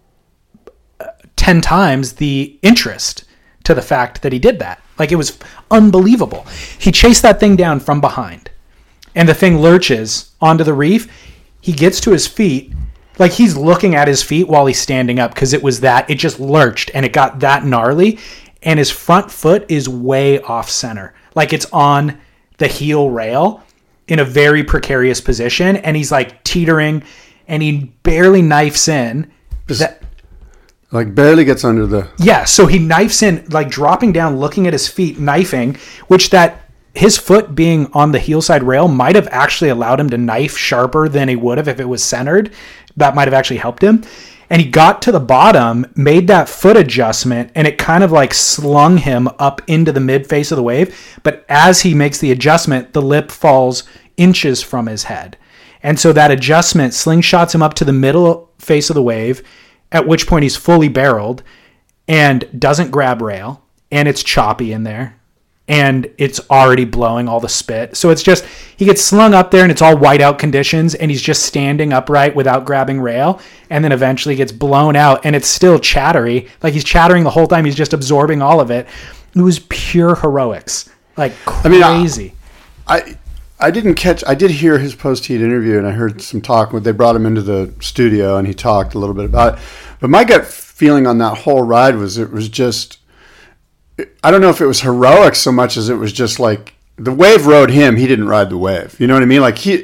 S7: 10 times the interest to the fact that he did that. Like, it was unbelievable. He chased that thing down from behind, and the thing lurches onto the reef. He gets to his feet, like he's looking at his feet while he's standing up because it just lurched, and it got that gnarly, and his front foot is way off center. Like, it's on the heel rail in a very precarious position, and he's like teetering, and he barely knifes in.
S6: Like barely gets under the...
S7: Yeah, so he knifes in, like dropping down, looking at his feet, knifing, which that his foot being on the heel side rail might have actually allowed him to knife sharper than he would have if it was centered. That might have actually helped him. And he got to the bottom, made that foot adjustment, and it kind of like slung him up into the mid face of the wave. But as he makes the adjustment, the lip falls inches from his head. And so that adjustment slingshots him up to the middle face of the wave, at which point he's fully barreled and doesn't grab rail, and it's choppy in there, and it's already blowing all the spit. So it's just, he gets slung up there and it's all whiteout conditions, and he's just standing upright without grabbing rail, and then eventually gets blown out, and it's still chattery. Like, he's chattering the whole time. He's just absorbing all of it. It was pure heroics. Like, crazy.
S6: I did hear his post-heat interview, and I heard some talk. They brought him into the studio, and he talked a little bit about it. But my gut feeling on that whole ride was it was just, I don't know if it was heroic so much as it was just like the wave rode him. He didn't ride the wave. You know what I mean? Like he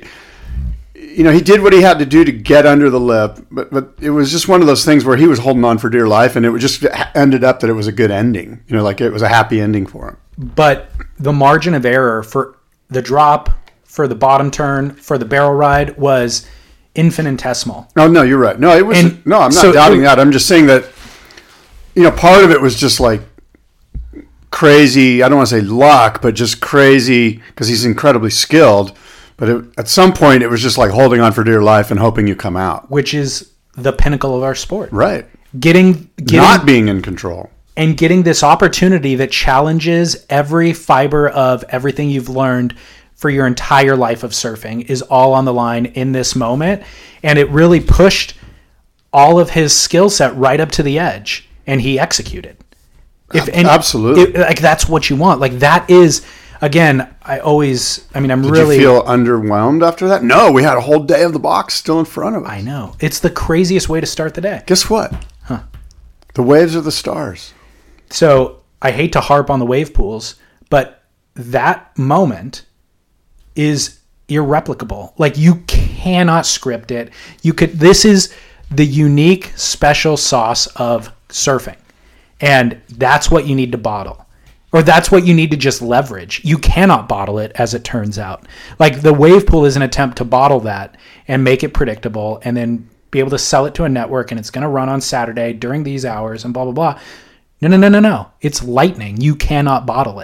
S6: did what he had to do to get under the lip, but it was just one of those things where he was holding on for dear life, and it just ended up that it was a good ending. You know, like it was a happy ending for him.
S7: But the margin of error for the drop, for the bottom turn, for the barrel ride was infinitesimal.
S6: Oh, no, you're right. No, it was. I'm not doubting that. I'm just saying that, part of it was just like crazy. I don't want to say luck, but just crazy because he's incredibly skilled. But at some point, it was just like holding on for dear life and hoping you come out.
S7: Which is the pinnacle of our sport.
S6: Right.
S7: Getting
S6: not being in control.
S7: And getting this opportunity that challenges every fiber of everything you've learned for your entire life of surfing is all on the line in this moment. And it really pushed all of his skill set right up to the edge, and he executed.
S6: Absolutely.
S7: Like, that's what you want. Like, that is, again, Did you
S6: feel underwhelmed after that? No, we had a whole day of the box still in front of us.
S7: I know. It's the craziest way to start the day.
S6: Guess what? The waves are the stars.
S7: So I hate to harp on the wave pools, but that moment is irreplicable. Like, you cannot script it. This is the unique special sauce of surfing. And that's what you need to bottle. Or that's what you need to just leverage. You cannot bottle it, as it turns out. Like, the wave pool is an attempt to bottle that and make it predictable and then be able to sell it to a network, and it's going to run on Saturday during these hours and blah, blah, blah. No. It's lightning. You cannot bottle it.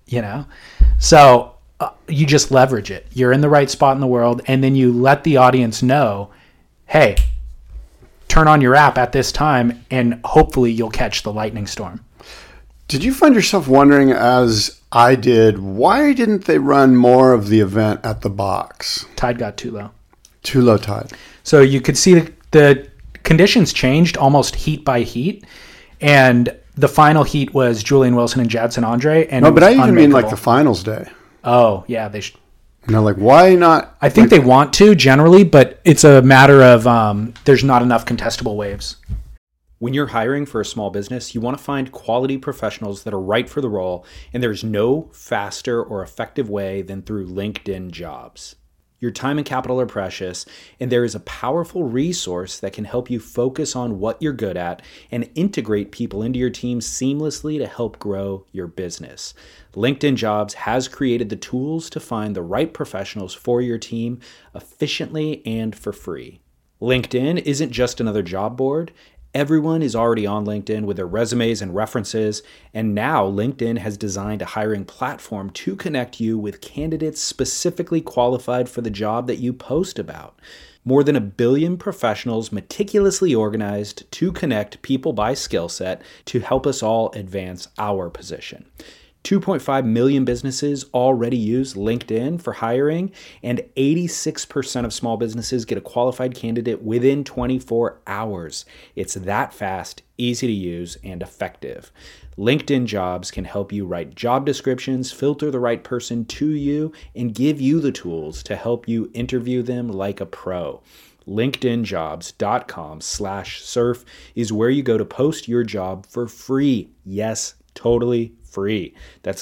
S7: you know? So you just leverage it. You're in the right spot in the world, and then you let the audience know, hey, turn on your app at this time, and hopefully you'll catch the lightning storm.
S6: Did you find yourself wondering, as I did, why didn't they run more of the event at the box?
S7: Tide got too low.
S6: Too low tide.
S7: So you could see the conditions changed almost heat by heat, and the final heat was Julian Wilson and Jadson Andre. And
S6: no, but I even mean like
S7: unmakeable.
S6: the finals day.
S7: Oh, yeah, they should.
S6: Like, why not?
S7: I think they want to generally, but it's a matter of there's not enough contestable waves.
S8: When you're hiring for a small business, you want to find quality professionals that are right for the role, and there's no faster or effective way than through LinkedIn Jobs. Your time and capital are precious, and there is a powerful resource that can help you focus on what you're good at and integrate people into your team seamlessly to help grow your business. LinkedIn Jobs has created the tools to find the right professionals for your team efficiently and for free. LinkedIn isn't just another job board. Everyone is already on LinkedIn with their resumes and references, and now LinkedIn has designed a hiring platform to connect you with candidates specifically qualified for the job that you post about. More than 1 billion professionals meticulously organized to connect people by skill set to help us all advance our position. 2.5 million businesses already use LinkedIn for hiring, and 86% of small businesses get a qualified candidate within 24 hours. It's that fast, easy to use, and effective. LinkedIn Jobs can help you write job descriptions, filter the right person to you, and give you the tools to help you interview them like a pro. LinkedInjobs.com/surf is where you go to post your job for free. Yes, totally free. That's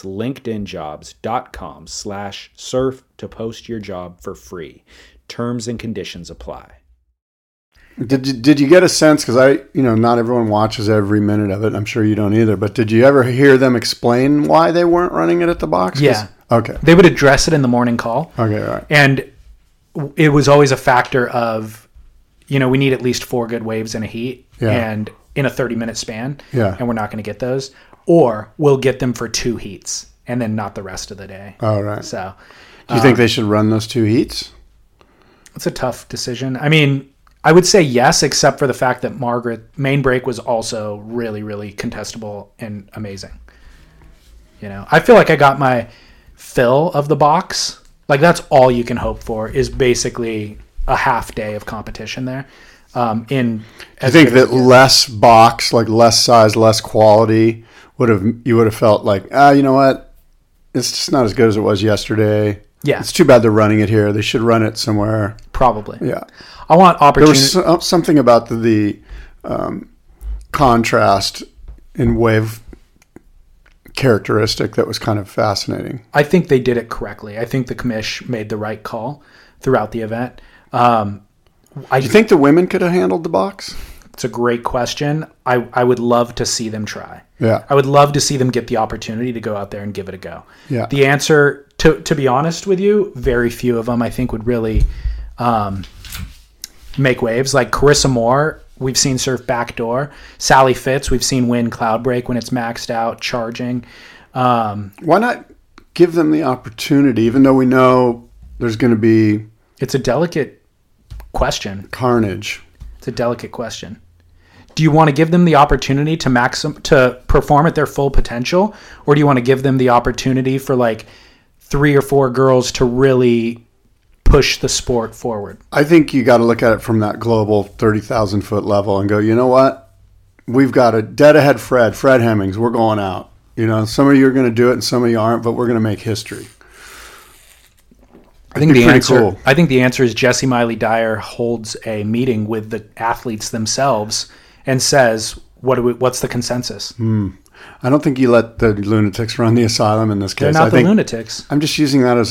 S8: LinkedInjobs.com/surf to post your job for free. Terms and conditions apply.
S6: Did you get a sense, because not everyone watches every minute of it. I'm sure you don't either. But did you ever hear them explain why they weren't running it at the box?
S7: Yeah.
S6: Okay.
S7: They would address it in the morning call.
S6: Okay, all right.
S7: And it was always a factor of, we need at least 4 good waves in a heat and in a 30-minute span.
S6: Yeah.
S7: And we're not going to get those. Or we'll get them for 2 heats and then not the rest of the day.
S6: All right.
S7: So,
S6: do you think they should run those 2 heats?
S7: It's a tough decision. I mean, I would say yes, except for the fact that main break was also really, really contestable and amazing. I feel like I got my fill of the box. Like, that's all you can hope for is basically a half day of competition there. I think that
S6: less box, like less size, less quality, you would have felt like, you know what? It's just not as good as it was yesterday.
S7: Yeah.
S6: It's too bad they're running it here. They should run it somewhere.
S7: Probably.
S6: Yeah.
S7: I want opportunity.
S6: There was something about the contrast in wave characteristic that was kind of fascinating.
S7: I think they did it correctly. I think the commish made the right call throughout the event. Do
S6: you think the women could have handled the box?
S7: It's a great question. I would love to see them try.
S6: Yeah.
S7: I would love to see them get the opportunity to go out there and give it a go.
S6: Yeah.
S7: The answer, to be honest with you, very few of them I think would really make waves. Like Carissa Moore, we've seen surf backdoor. Sally Fitz, we've seen win cloud break when it's maxed out, charging.
S6: Why not give them the opportunity, even though we know there's going to be...
S7: It's a delicate question.
S6: Carnage.
S7: It's a delicate question. Do you want to give them the opportunity to perform at their full potential, or do you want to give them the opportunity for like 3 or 4 girls to really push the sport forward?
S6: I think you got to look at it from that global 30,000 foot level and go, you know what? We've got a dead ahead Fred Hemmings. We're going out. Some of you are going to do it and some of you aren't, but we're going to make history.
S7: I think the answer is Jessie Miley Dyer holds a meeting with the athletes themselves and says, "What's the consensus?"
S6: I don't think you let the lunatics run the asylum in this case.
S7: They're not the lunatics.
S6: I'm just using that as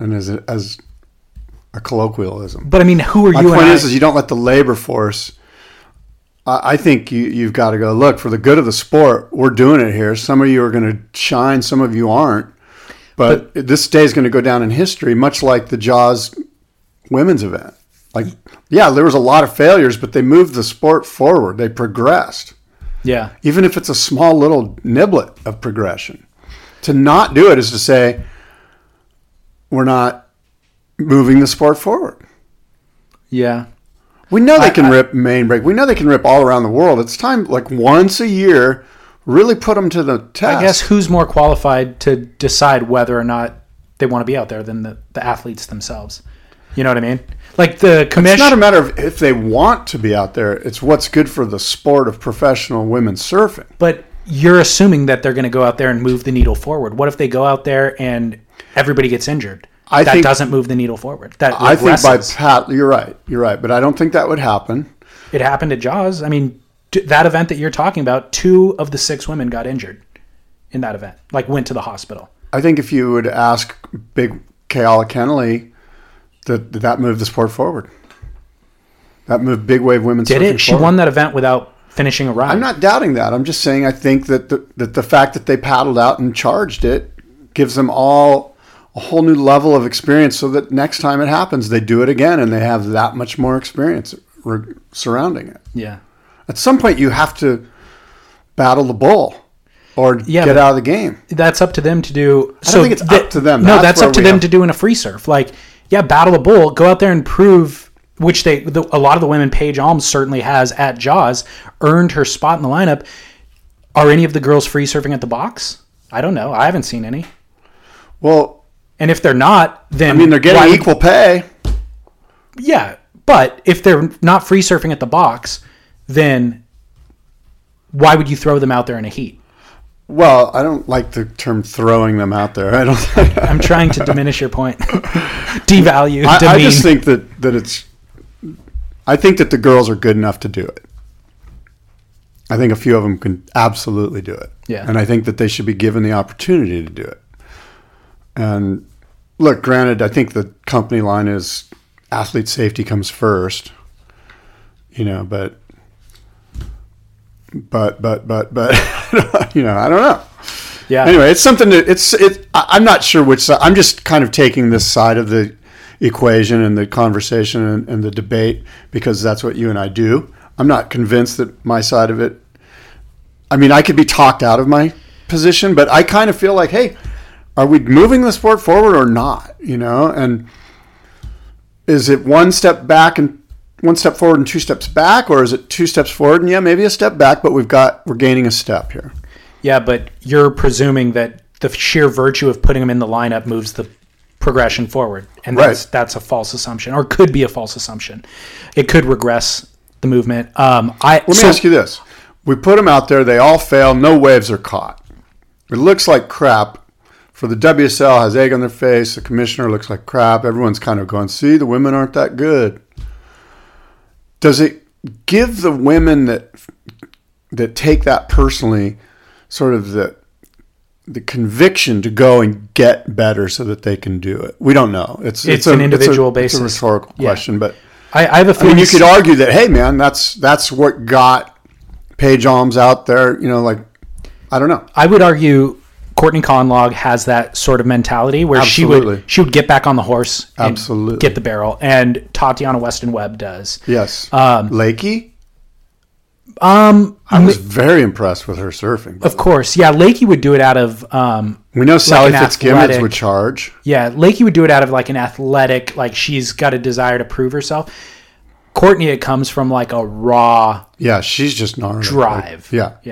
S6: a colloquialism.
S7: But I mean, who are you?
S6: My point is you don't let the labor force. I think you've got to go, look, for the good of the sport, we're doing it here. Some of you are going to shine, some of you aren't. But this day is going to go down in history, much like the Jaws women's event. There was a lot of failures, but they moved the sport forward. They progressed.
S7: Yeah.
S6: Even if it's a small little niblet of progression. To not do it is to say, we're not moving the sport forward.
S7: Yeah.
S6: We know they can rip main break. We know they can rip all around the world. It's time, like once a year, really put them to the test.
S7: I guess who's more qualified to decide whether or not they want to be out there than the athletes themselves? You know what I mean? Like the commission.
S6: It's not a matter of if they want to be out there. It's what's good for the sport of professional women's surfing.
S7: But you're assuming that they're going to go out there and move the needle forward. What if they go out there and everybody gets injured? That doesn't move the needle forward.
S6: I think you're right. But I don't think that would happen.
S7: It happened at Jaws. I mean, that event that you're talking about, 2 of the 6 women got injured in that event, like went to the hospital.
S6: I think if you would ask Big Keala Kennelly, that moved the sport forward. That moved big wave women's surfing forward.
S7: She won that event without finishing a ride.
S6: I'm not doubting that. I'm just saying I think that the fact that they paddled out and charged it gives them all a whole new level of experience, so that next time it happens, they do it again and they have that much more experience surrounding it.
S7: Yeah.
S6: At some point, you have to battle the bull or get out of the game.
S7: That's up to them to do.
S6: I don't think it's up to them.
S7: No, that's up to them to do in a free surf. Like, yeah, battle the bull. Go out there and prove, which a lot of the women, Paige Alms certainly has at Jaws, earned her spot in the lineup. Are any of the girls free surfing at the box? I don't know. I haven't seen any.
S6: Well,
S7: and if they're not, then
S6: they're getting equal pay.
S7: Yeah, but if they're not free surfing at the box, then why would you throw them out there in a heat?
S6: Well, I don't like the term throwing them out there.
S7: I'm trying to diminish your point. Devalue, demean.
S6: I just think that it's. I think that the girls are good enough to do it. I think a few of them can absolutely do it.
S7: Yeah.
S6: And I think that they should be given the opportunity to do it. And look, granted, I think the company line is athlete safety comes first. But I don't know.
S7: Yeah.
S6: Anyway, it's something that I'm not sure which side. I'm just kind of taking this side of the equation and the conversation and the debate because that's what you and I do. I'm not convinced that my side of it. I mean, I could be talked out of my position, but I kind of feel like, hey, are we moving the sport forward or not? And is it one step forward and 2 steps back, or is it 2 steps forward and maybe a step back, but we're gaining a step here.
S7: Yeah, but you're presuming that the sheer virtue of putting them in the lineup moves the progression forward, and that's a false assumption, or could be a false assumption. It could regress the movement. Let me
S6: ask you this: we put them out there, they all fail, no waves are caught. It looks like crap. For the WSL, has egg on their face. The commissioner looks like crap. Everyone's kind of going, see, the women aren't that good. Does it give the women that take that personally sort of the conviction to go and get better so that they can do it? We don't know. It's
S7: an individual basis.
S6: It's a rhetorical question, but
S7: I have a feeling.
S6: You could argue that, hey, man, that's what got Paige Alms out there. I don't know.
S7: I would argue Courtney Conlog has that sort of mentality where she would get back on the horse and get the barrel, and Tatiana Weston Webb does.
S6: Yes. Lakey? I was very impressed with her surfing.
S7: Of course. Yeah, Lakey would do it out of
S6: we know Sally Fitzgibbons would charge.
S7: Yeah, Lakey would do it out of like an athletic, like she's got a desire to prove herself. Courtney, it comes from like a raw
S6: she's just gnarly.
S7: Drive.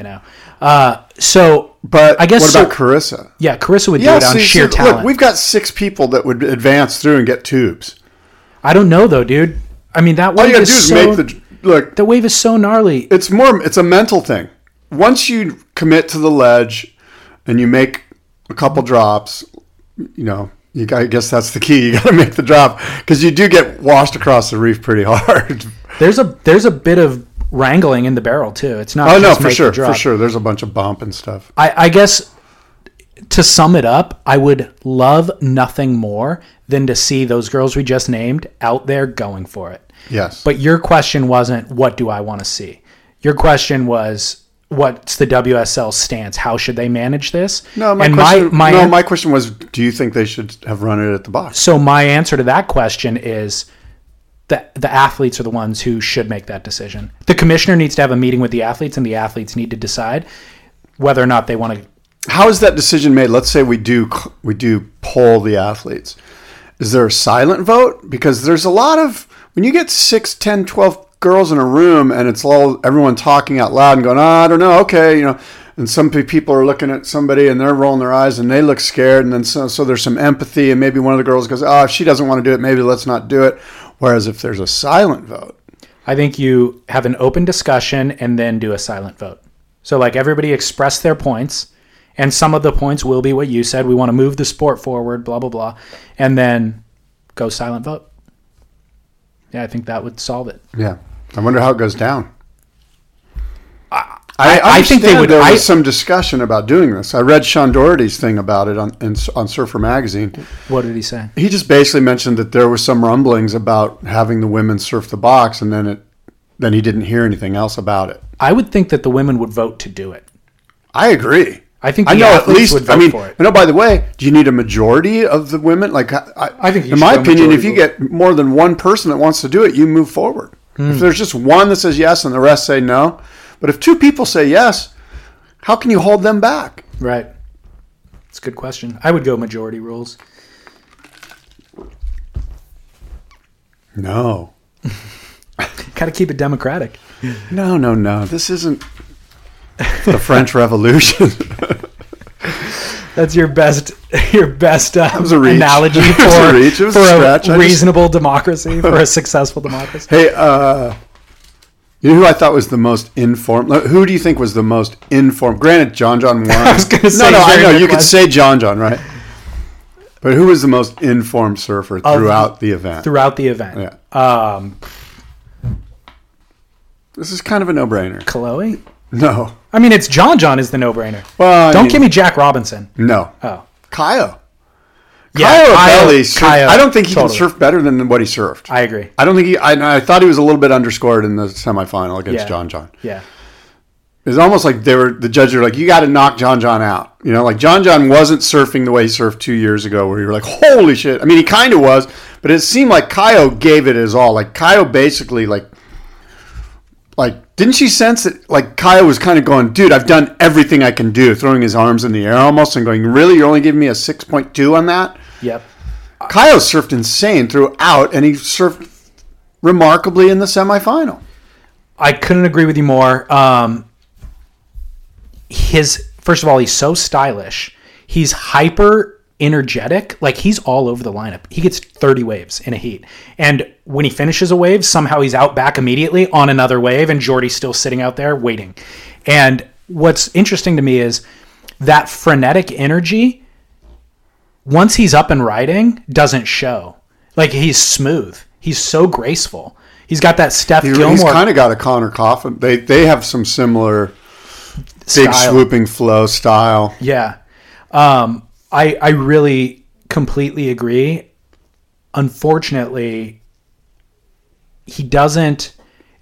S6: But
S7: I guess
S6: what about Carissa?
S7: Yeah, Carissa would do it on sheer talent.
S6: Look, we've got 6 people that would advance through and get tubes.
S7: I don't know though, dude. I mean, that wave the wave is so gnarly.
S6: It's a mental thing. Once you commit to the ledge and you make a couple drops, I guess that's the key. You got to make the drop because you do get washed across the reef pretty hard.
S7: There's a bit of wrangling in the barrel too. It's not.
S6: Oh no, for sure. There's a bunch of bump and stuff.
S7: I guess to sum it up, I would love nothing more than to see those girls we just named out there going for it.
S6: Yes.
S7: But your question wasn't, what do I want to see? Your question was, what's the WSL stance? How should they manage this?
S6: No, my question was, do you think they should have run it at the box?
S7: So my answer to that question is that the athletes are the ones who should make that decision. The commissioner needs to have a meeting with the athletes, and the athletes need to decide whether or not they want to
S6: how is that decision made? Let's say we do poll the athletes. Is there a silent vote? Because there's a lot of, when you get 6, 10, 12 girls in a room and it's all everyone talking out loud and going, I don't know, okay, and some people are looking at somebody and they're rolling their eyes and they look scared, and then so there's some empathy, and maybe one of the girls goes, if she doesn't want to do it, maybe let's not do it. Whereas if there's a silent vote,
S7: I think you have an open discussion and then do a silent vote. So like everybody express their points, and some of the points will be what you said. We want to move the sport forward, blah, blah, blah. And then go silent vote. Yeah, I think that would solve it.
S6: Yeah. I wonder how it goes down.
S7: I think they would.
S6: There was some discussion about doing this. I read Sean Doherty's thing about it on Surfer Magazine.
S7: What did he say?
S6: He just basically mentioned that there were some rumblings about having the women surf the box, and then he didn't hear anything else about it.
S7: I would think that the women would vote to do it.
S6: I agree.
S7: I think the athletes would vote for it.
S6: By the way, do you need a majority of the women? Like, I think, in my opinion, if you get more than one person that wants to do it, you move forward. If there's just one that says yes and the rest say no, but if 2 people say yes, how can you hold them back?
S7: Right. It's a good question. I would go majority rules.
S6: No.
S7: Got to keep it democratic.
S6: No. This isn't the French Revolution.
S7: That's your best analogy
S6: for
S7: a reasonable democracy, for a successful democracy.
S6: Hey, you know who I thought was the most informed? Who do you think was the most informed? Granted, John won.
S7: I was going to say,
S6: I know you could say John, right? But who was the most informed surfer throughout the event?
S7: Throughout the event, yeah.
S6: This is kind of a no-brainer.
S7: Chloe?
S6: No.
S7: I mean, it's John is the no-brainer.
S6: Well,
S7: Don't give me Jack Robinson.
S6: No.
S7: Oh.
S6: Kaio.
S7: Yeah,
S6: Kaio, I don't think he can surf better than what he surfed.
S7: I agree.
S6: I don't think I thought he was a little bit underscored in the semifinal against John.
S7: Yeah.
S6: It's almost like the judges are like, you got to knock John out. Like John wasn't surfing the way he surfed 2 years ago, where you were like, holy shit. I mean, he kind of was, but it seemed like Kaio gave it his all. Like Kaio basically like didn't she sense that like Kaio was kind of going, dude, I've done everything I can do, throwing his arms in the air almost and going, really? You're only giving me a 6.2 on that?
S7: Yep.
S6: Kaio surfed insane throughout, and he surfed remarkably in the semifinal.
S7: I couldn't agree with you more. First of all, he's so stylish. He's hyper energetic. Like, he's all over the lineup. He gets 30 waves in a heat. And when he finishes a wave, somehow he's out back immediately on another wave, and Jordy's still sitting out there waiting. And what's interesting to me is that frenetic energy, once he's up and riding, doesn't show. Like, he's smooth. He's so graceful. He's got that Steph Gilmore. He's
S6: kind of got a Connor Coffin. They have some similar
S7: style.
S6: Big swooping flow style.
S7: Yeah. I really completely agree. Unfortunately, he doesn't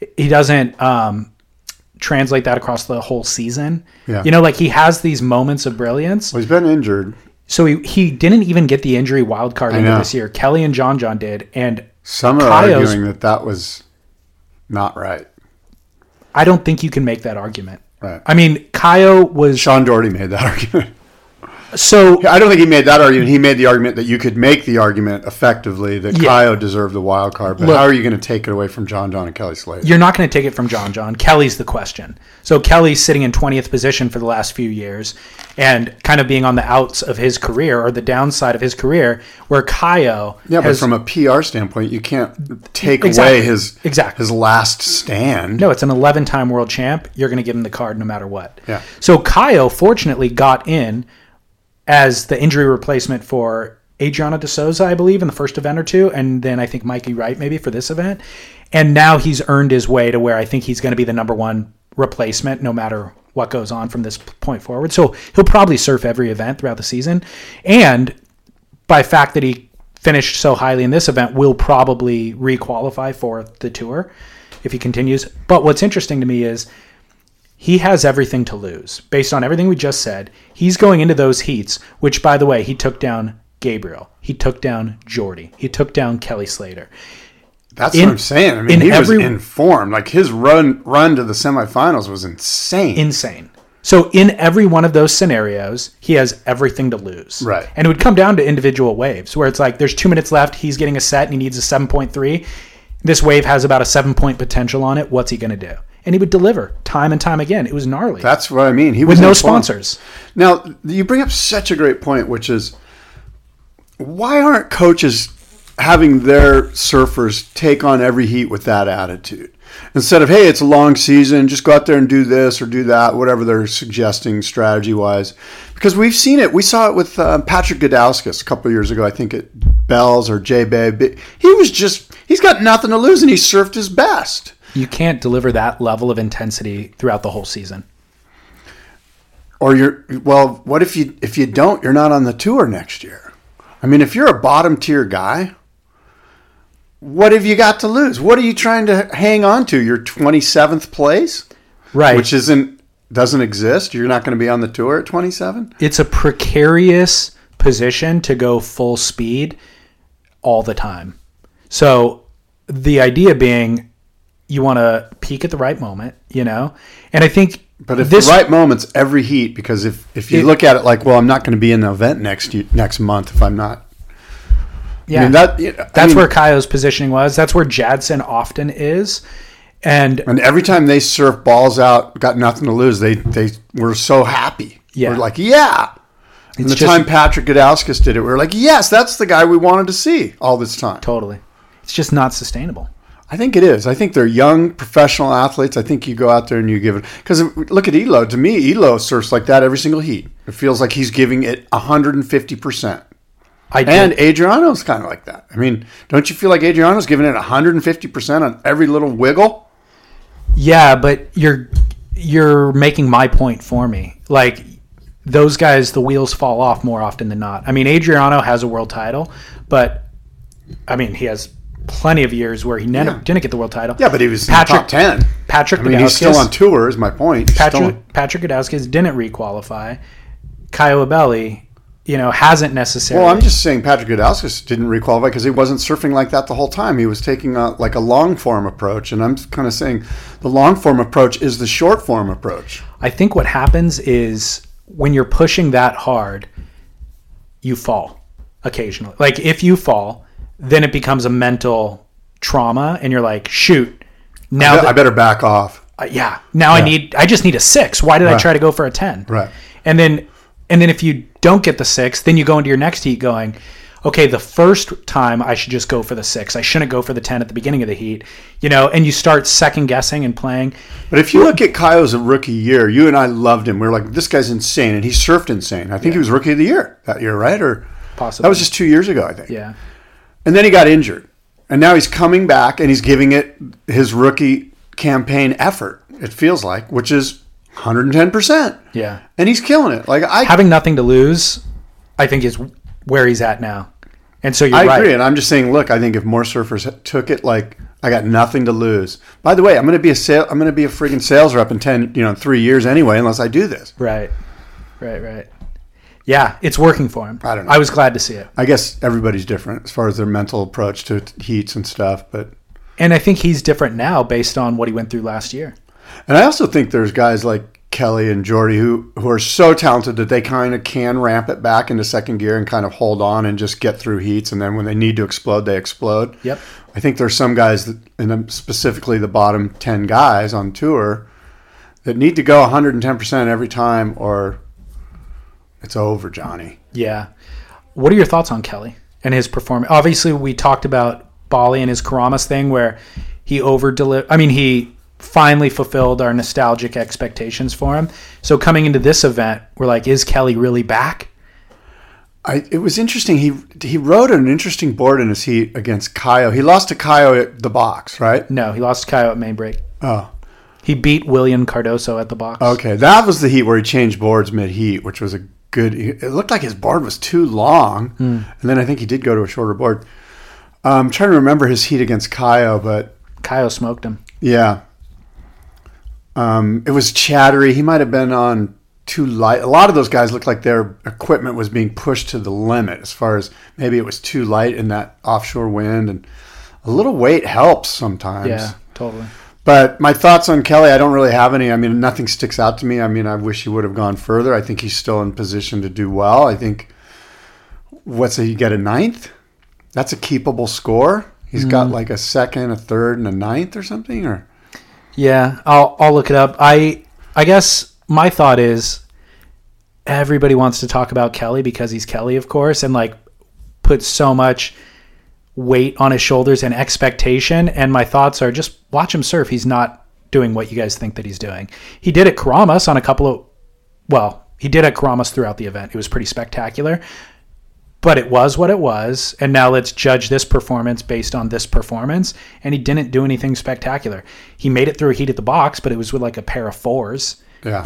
S7: translate that across the whole season.
S6: Yeah.
S7: Like, he has these moments of brilliance.
S6: Well, he's been injured.
S7: So he didn't even get the injury wild card into this year. Kelly and John did, and
S6: some are arguing that was not right.
S7: I don't think you can make that argument.
S6: Right.
S7: I mean, Kaio was...
S6: Sean Doherty made that argument.
S7: So
S6: I don't think he made that argument. He made the argument that you could make the argument effectively that Kaio deserved the wild card. But how are you going to take it away from John and Kelly Slater?
S7: You're not going to take it from John. Kelly's the question. So Kelly's sitting in 20th position for the last few years and kind of being on the outs of his career, or the downside of his career, where Kaio
S6: but from a PR standpoint, you can't take away his last stand.
S7: No, it's an 11-time world champ. You're going to give him the card no matter what.
S6: Yeah.
S7: So Kaio fortunately got in as the injury replacement for Adriana de Souza, I believe, in the first event or two, and then I think Mikey Wright maybe for this event. And now he's earned his way to where I think he's going to be the number one replacement no matter what goes on from this point forward. So he'll probably surf every event throughout the season. And by fact that he finished so highly in this event, will probably re-qualify for the tour if he continues. But what's interesting to me is he has everything to lose. Based on everything we just said, he's going into those heats, which, by the way, he took down Gabriel. He took down Jordy. He took down Kelly Slater.
S6: That's what I'm saying. I mean, he was informed. Like, his run to the semifinals was insane.
S7: Insane. So in every one of those scenarios, he has everything to lose.
S6: Right.
S7: And it would come down to individual waves where it's like there's 2 minutes left. He's getting a set and he needs a 7.3. This wave has about a 7-point potential on it. What's he going to do? And he would deliver time and time again. It was gnarly.
S6: That's what I mean. He was
S7: with no
S6: informed.
S7: sponsors.
S6: Now, you bring up such a great point, which is why aren't coaches having their surfers take on every heat with that attitude? Instead of, hey, it's a long season, just go out there and do this or do that, whatever they're suggesting strategy-wise. Because we've seen it. We saw it with Patrick Gudauskas a couple of years ago, I think at Bells or J-Bay. He's got nothing to lose, and he surfed his best.
S7: You can't deliver that level of intensity throughout the whole season.
S6: Or what if you don't, you're not on the tour next year? I mean, if you're a bottom-tier guy, what have you got to lose? What are you trying to hang on to? Your 27th place?
S7: Right.
S6: Which doesn't exist. You're not going to be on the tour at 27?
S7: It's a precarious position to go full speed all the time. So the idea being you want to peak at the right moment, And I think
S6: but if the right moment's every heat, because if you look at it like, well, I'm not going to be in the event next month if I'm not.
S7: Yeah,
S6: I mean,
S7: that's where Kaio's positioning was. That's where Jadson often is. And
S6: every time they surf balls out, got nothing to lose, they were so happy.
S7: Yeah.
S6: We're like, yeah. And the time Patrick Gudauskas did it, we were like, yes, that's the guy we wanted to see all this time.
S7: Totally. It's just not sustainable.
S6: I think it is. I think they're young professional athletes. I think you go out there and you give it. Because look at Elo. To me, Elo surfs like that every single heat. It feels like he's giving it 150%. And Adriano's kind of like that. I mean, don't you feel like Adriano's giving it 150% on every little wiggle?
S7: Yeah, but you're making my point for me. Like, those guys, the wheels fall off more often than not. I mean, Adriano has a world title, but, I mean, he has plenty of years where he didn't get the world title.
S6: Yeah, but he was in the top 10.
S7: Patrick
S6: Gudauskas, he's still on tour, is my point.
S7: Patrick Gudauskas didn't requalify. Kaio Abelli, hasn't necessarily.
S6: Well, I'm just saying Patrick Gudauskas didn't requalify because he wasn't surfing like that the whole time. He was taking a long form approach, and I'm kind of saying the long form approach is the short form approach.
S7: I think what happens is when you're pushing that hard, you fall occasionally. Like if you fall, then it becomes a mental trauma, and you're like, shoot, now
S6: I better back off.
S7: I just need a 6. Why did I try to go for a 10?
S6: Right.
S7: And then if you don't get the 6, then you go into your next heat going, okay, the first time I should just go for the 6. I shouldn't go for the 10 at the beginning of the heat, and you start second guessing and playing.
S6: But if you look at Kaio's rookie year, you and I loved him. We were like, this guy's insane, and he surfed insane. I think he was rookie of the year that year, right? Or
S7: possibly.
S6: That was just 2 years ago, I think.
S7: Yeah.
S6: And then he got injured. And now he's coming back, and he's giving it his rookie campaign effort, it feels like, which is 110%.
S7: Yeah.
S6: And he's killing it. Like
S7: having nothing to lose, I think, is where he's at now. And so I
S6: agree. And I'm just saying, look, I think if more surfers took it like I got nothing to lose. By the way, I'm going to be a friggin' sales rep in 3 years anyway, unless I do this.
S7: Right. Yeah, it's working for him.
S6: I don't know.
S7: I was glad to see it.
S6: I guess everybody's different as far as their mental approach to heats and stuff,
S7: and I think he's different now based on what he went through last year.
S6: And I also think there's guys like Kelly and Jordy who are so talented that they kind of can ramp it back into second gear and kind of hold on and just get through heats, and then when they need to explode, they explode.
S7: Yep.
S6: I think there's some guys, and specifically the bottom 10 guys on tour, that need to go 110% every time or it's over, Johnny.
S7: Yeah. What are your thoughts on Kelly and his performance? Obviously, we talked about Bali and his Karamas thing where he over-delivered. I mean, he finally fulfilled our nostalgic expectations for him. So coming into this event, we're like, is Kelly really back?
S6: It was interesting. He rode an interesting board in his heat against Kaio. He lost to Kaio at the box, right?
S7: No, he lost to Kaio at main break.
S6: Oh.
S7: He beat William Cardoso at the box.
S6: Okay, that was the heat where he changed boards mid-heat, which was a good. It looked like his board was too long, and then I think he did go to a shorter board. I'm trying to remember his heat against Kaio, but
S7: Kaio smoked him.
S6: Yeah, it was chattery. He might have been on too light. A lot of those guys looked like their equipment was being pushed to the limit, as far as maybe it was too light in that offshore wind, and a little weight helps sometimes.
S7: Yeah, totally.
S6: But my thoughts on Kelly, I don't really have any. I mean, nothing sticks out to me. I mean, I wish he would have gone further. I think he's still in position to do well. I think, you get a 9th? That's a keepable score. He's got like a 2nd, a 3rd, and a 9th or something? Or
S7: Yeah, I'll look it up. I guess my thought is everybody wants to talk about Kelly because he's Kelly, of course, and like puts so much weight on his shoulders and expectation. And my thoughts are just watch him surf. He's not doing what you guys think that he's doing. He did at Karamas on he did at Karamas throughout the event. It was pretty spectacular, but it was what it was. And now let's judge this performance based on this performance. And he didn't do anything spectacular. He made it through a heat at the box, but it was with like a pair of 4s,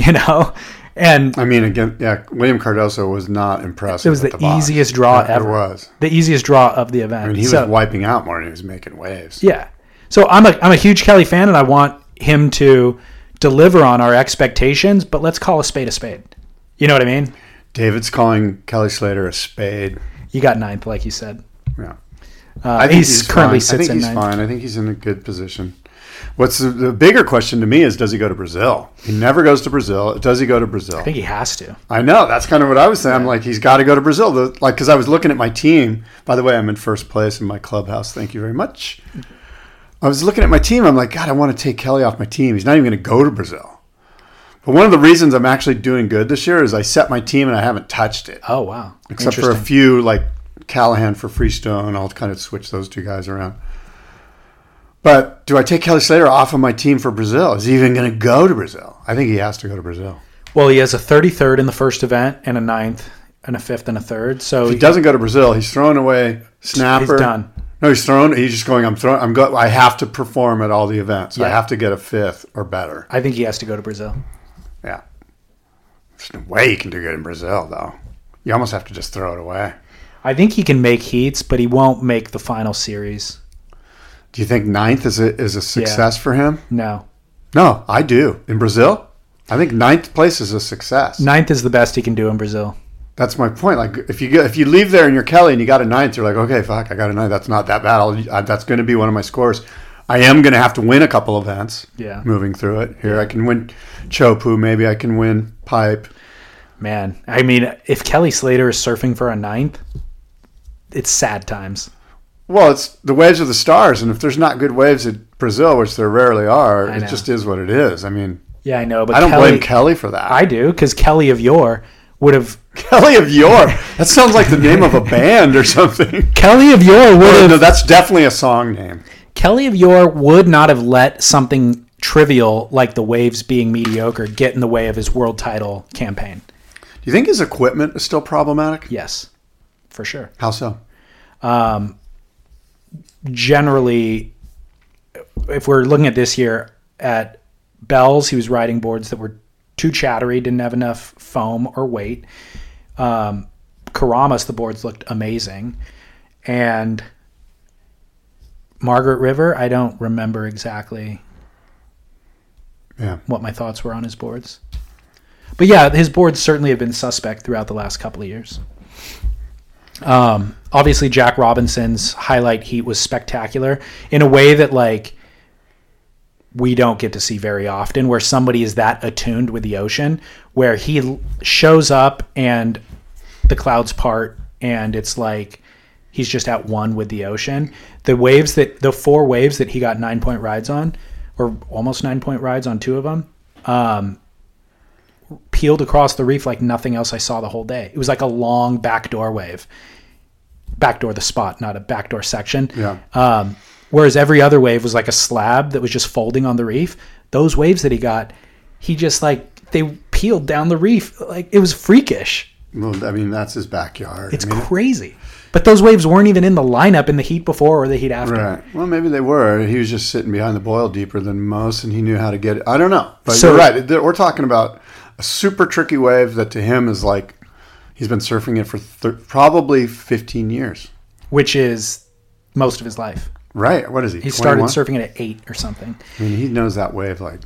S7: And
S6: I mean, again, William Cardoso was not impressive.
S7: It was the easiest draw ever.
S6: It was
S7: the easiest draw of the event.
S6: I mean, he was wiping out more than he was making waves.
S7: Yeah. So I'm a huge Kelly fan, and I want him to deliver on our expectations, but let's call a spade a spade. You know what I mean?
S6: David's calling Kelly Slater a spade.
S7: You got 9th, like you said.
S6: Yeah.
S7: I think he's currently sits in 9th.
S6: I think he's fine. I think he's in a good position. What's the bigger question to me is, does he go to Brazil? He never goes to Brazil. Does he go to Brazil?
S7: I think he has to.
S6: I know. That's kind of what I was saying. Yeah. I'm like, he's got to go to Brazil. Because I was looking at my team. By the way, I'm in first place in my clubhouse. Thank you very much. I was looking at my team. I'm like, God, I want to take Kelly off my team. He's not even going to go to Brazil. But one of the reasons I'm actually doing good this year is I set my team and I haven't touched it.
S7: Oh, wow.
S6: Except for a few, like Callahan for Freestone. I'll kind of switch those two guys around. But do I take Kelly Slater off of my team for Brazil? Is he even going to go to Brazil? I think he has to go to Brazil.
S7: Well, he has a 33rd in the first event and a 9th and a 5th and a 3rd. So
S6: if he doesn't go to Brazil, he's throwing away snapper.
S7: He's done.
S6: No, he's just going, I have to perform at all the events. Yeah. I have to get a 5th or better.
S7: I think he has to go to Brazil.
S6: Yeah. There's no way he can do good in Brazil, though. You almost have to just throw it away.
S7: I think he can make heats, but he won't make the final series.
S6: Do you think 9th is a success for him?
S7: No.
S6: No, I do. In Brazil? I think 9th place is a success.
S7: 9th is the best he can do in Brazil.
S6: That's my point. Like, if you leave there and you're Kelly and you got a 9th, you're like, okay, fuck, I got a 9th. That's not that bad. That's going to be one of my scores. I am going to have to win a couple events.
S7: Yeah.
S6: Moving through it. Here, I can win Chopu. Maybe I can win Pipe.
S7: Man, I mean, if Kelly Slater is surfing for a 9th, it's sad times.
S6: Well, it's the waves of the stars, and if there's not good waves at Brazil, which there rarely are, it just is what it is. I mean,
S7: yeah, I know, but
S6: I don't blame Kelly for that.
S7: I do, because Kelly of Yore would have.
S6: Kelly of Yore. That sounds like the name of a band or something.
S7: Kelly of Yore would have.
S6: No, that's definitely a song name.
S7: Kelly of Yore would not have let something trivial like the waves being mediocre get in the way of his world title campaign.
S6: Do you think his equipment is still problematic?
S7: Yes, for sure.
S6: How so?
S7: Generally, if we're looking at this year at Bells, he was riding boards that were too chattery, didn't have enough foam or weight. Karamas, the boards looked amazing. And Margaret River, I don't remember exactly what my thoughts were on his boards. But yeah, his boards certainly have been suspect throughout the last couple of years. Obviously, Jack Robinson's highlight heat was spectacular in a way that, like, we don't get to see very often, where somebody is that attuned with the ocean, where he shows up and the clouds part and it's like he's just at one with the ocean. The 4 waves that he got 9-point rides on, or almost 9-point rides on 2 of them, peeled across the reef like nothing else I saw the whole day. It was like a long backdoor wave. Backdoor the spot, not a backdoor section.
S6: Yeah.
S7: Whereas every other wave was like a slab that was just folding on the reef. Those waves that he got, he just they peeled down the reef. Like, it was freakish.
S6: Well, I mean, that's his backyard.
S7: It's crazy. But those waves weren't even in the lineup in the heat before or the heat after.
S6: Right. Well, maybe they were. He was just sitting behind the boil deeper than most, and he knew how to get it. I don't know. But you're right. We're talking about a super tricky wave that to him is like he's been surfing it for probably 15 years. Which is
S7: most of his life.
S6: Right. What is he?
S7: He 21? Started surfing it at 8 or something.
S6: I mean, he knows that wave like.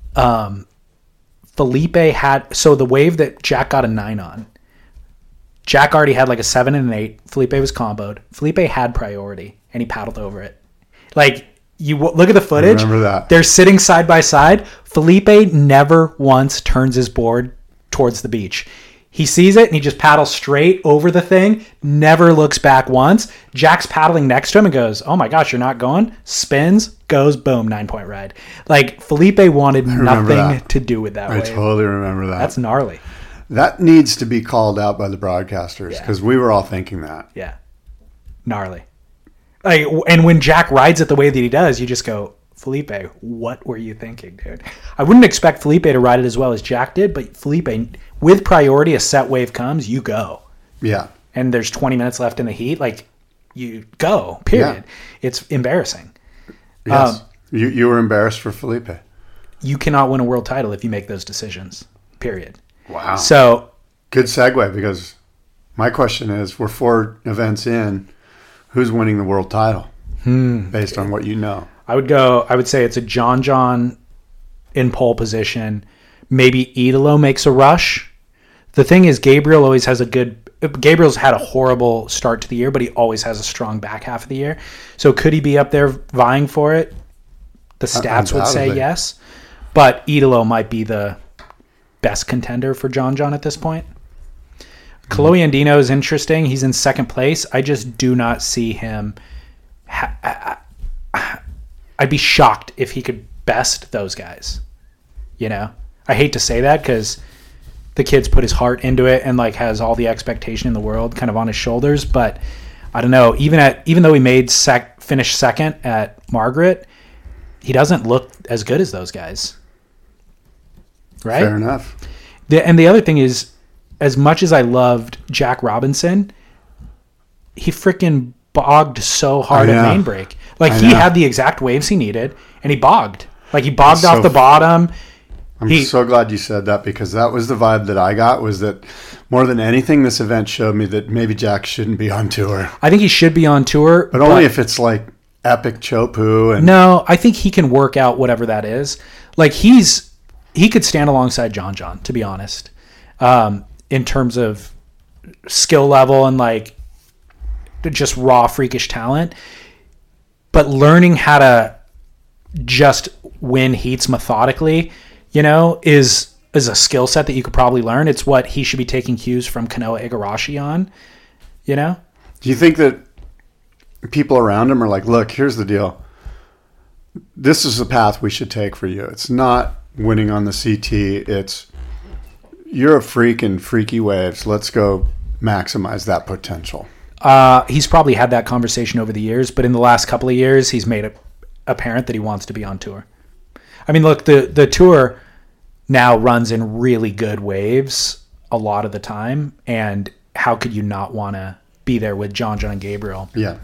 S7: Felipe had... So the wave that Jack got a 9 on, Jack already had like a 7 and an 8. Felipe was comboed. Felipe had priority, and he paddled over it. Like, You look at the footage.
S6: I remember that.
S7: They're sitting side by side. Felipe never once turns his board towards the beach. He sees it and he just paddles straight over the thing, never looks back once. Jack's paddling next to him and goes, "Oh my gosh, you're not going?" Spins, goes, boom, 9-point ride. Like, Felipe wanted nothing to do with that
S6: I
S7: wave.
S6: totally remember that.
S7: That's gnarly.
S6: That needs to be called out by the broadcasters because we were all thinking that.
S7: Yeah. Gnarly. Like, and when Jack rides it the way that he does, you just go, Felipe, what were you thinking, dude? I wouldn't expect Felipe to ride it as well as Jack did, but Felipe, with priority, a set wave comes, you go.
S6: Yeah.
S7: And there's 20 minutes left in the heat, like, you go, period.
S6: Yeah.
S7: It's embarrassing.
S6: Yes. You were embarrassed for Felipe.
S7: You cannot win a world title if you make those decisions, period.
S6: Wow.
S7: So,
S6: good segue, because my question is, we're 4 events in, who's winning the world title based on what you know?
S7: I would say it's a John in pole position. Maybe Idolo makes a rush. The thing is, Gabriel's had a horrible start to the year, but he always has a strong back half of the year. So could he be up there vying for it? The stats would say yes. But Idolo might be the best contender for John at this point. Kolohe Andino is interesting. He's in second place. I just do not see him. I'd be shocked if he could best those guys. You know, I hate to say that because the kid's put his heart into it and like has all the expectation in the world kind of on his shoulders. But I don't know. Even though he made finished second at Margaret, he doesn't look as good as those guys. Right?
S6: Fair enough.
S7: And the other thing is, as much as I loved Jack Robinson, he freaking bogged so hard at main break. Like, he had the exact waves he needed, and he bogged. Like, he bogged off the bottom.
S6: I'm so glad you said that, because that was the vibe that I got, was that more than anything, this event showed me that maybe Jack shouldn't be on tour.
S7: I think he should be on tour.
S6: But only if it's like epic Chopu.
S7: No, I think he can work out whatever that is. Like, he could stand alongside John, to be honest, in terms of skill level and like just raw freakish talent. But learning how to just win heats methodically, you know, is a skill set that you could probably learn. It's what he should be taking cues from Kanoa Igarashi on, you know?
S6: Do you think that people around him are like, look, here's the deal. This is the path we should take for you. It's not winning on the CT. It's, you're a freak in freaky waves. Let's go maximize that potential.
S7: He's probably had that conversation over the years, but in the last couple of years, he's made it apparent that he wants to be on tour. I mean, look, the tour now runs in really good waves a lot of the time, and how could you not want to be there with John and Gabriel?
S6: Yeah.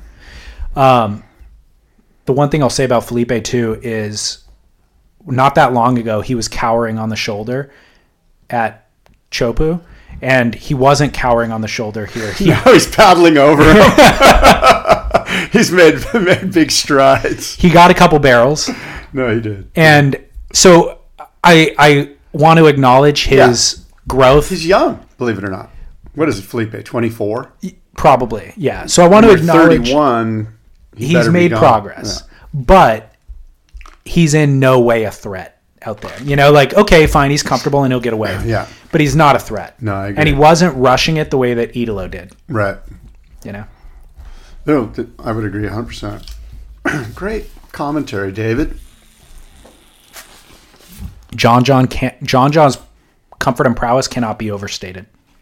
S7: The one thing I'll say about Felipe, too, is not that long ago, he was cowering on the shoulder at Chopu, and he wasn't cowering on the shoulder here.
S6: Now he's paddling over him. He's made big strides.
S7: He got a couple barrels.
S6: No, he did.
S7: And so I want to acknowledge his growth.
S6: He's young, believe it or not. What is it, Felipe? 24?
S7: Probably, yeah. So I want to acknowledge
S6: 31.
S7: He's made progress, but he's in no way a threat out there. You know, like, okay, fine, he's comfortable and he'll get away.
S6: Yeah.
S7: But he's not a threat.
S6: No, I agree.
S7: And he wasn't rushing it the way that Idolo did.
S6: Right.
S7: You know?
S6: No, I would agree 100%. Great commentary, David.
S7: John's comfort and prowess cannot be overstated.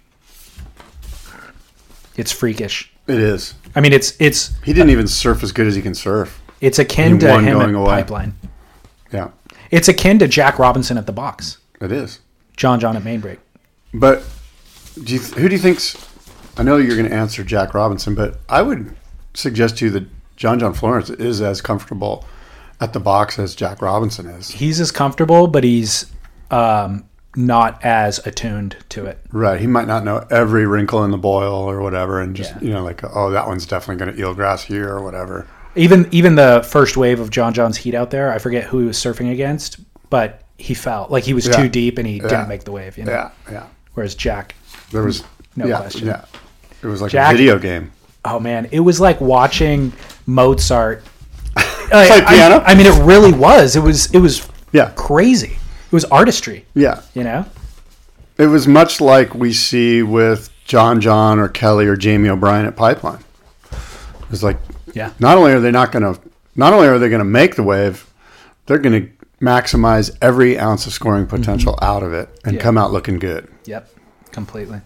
S7: It's freakish.
S6: It is.
S7: I mean, it's
S6: he didn't even surf as good as he can surf.
S7: It's akin to him at Pipeline.
S6: Yeah.
S7: It's akin to Jack Robinson at the box.
S6: It is.
S7: John at main break.
S6: But who do you think's? I know you're going to answer Jack Robinson, but I would suggest to you that John Florence is as comfortable at the box as Jack Robinson is.
S7: He's as comfortable, but he's not as attuned to it.
S6: Right. He might not know every wrinkle in the boil or whatever, and just like, oh, that one's definitely going to eelgrass here or whatever.
S7: Even the first wave of John's heat out there, I forget who he was surfing against, but he fell. Like, he was too deep and he didn't make the wave. You know?
S6: Yeah.
S7: Whereas Jack,
S6: there was
S7: no question.
S6: Yeah. It was like Jack, a video game.
S7: Oh man, it was like watching Mozart
S6: Play piano?
S7: I mean, it really was. It was
S6: Yeah.
S7: crazy. It was artistry.
S6: Yeah.
S7: You know?
S6: It was much like we see with John or Kelly or Jamie O'Brien at Pipeline. It was like,
S7: Yeah.
S6: not only are they going to make the wave, they're going to maximize every ounce of scoring potential out of it and come out looking good.
S7: Yep. Completely.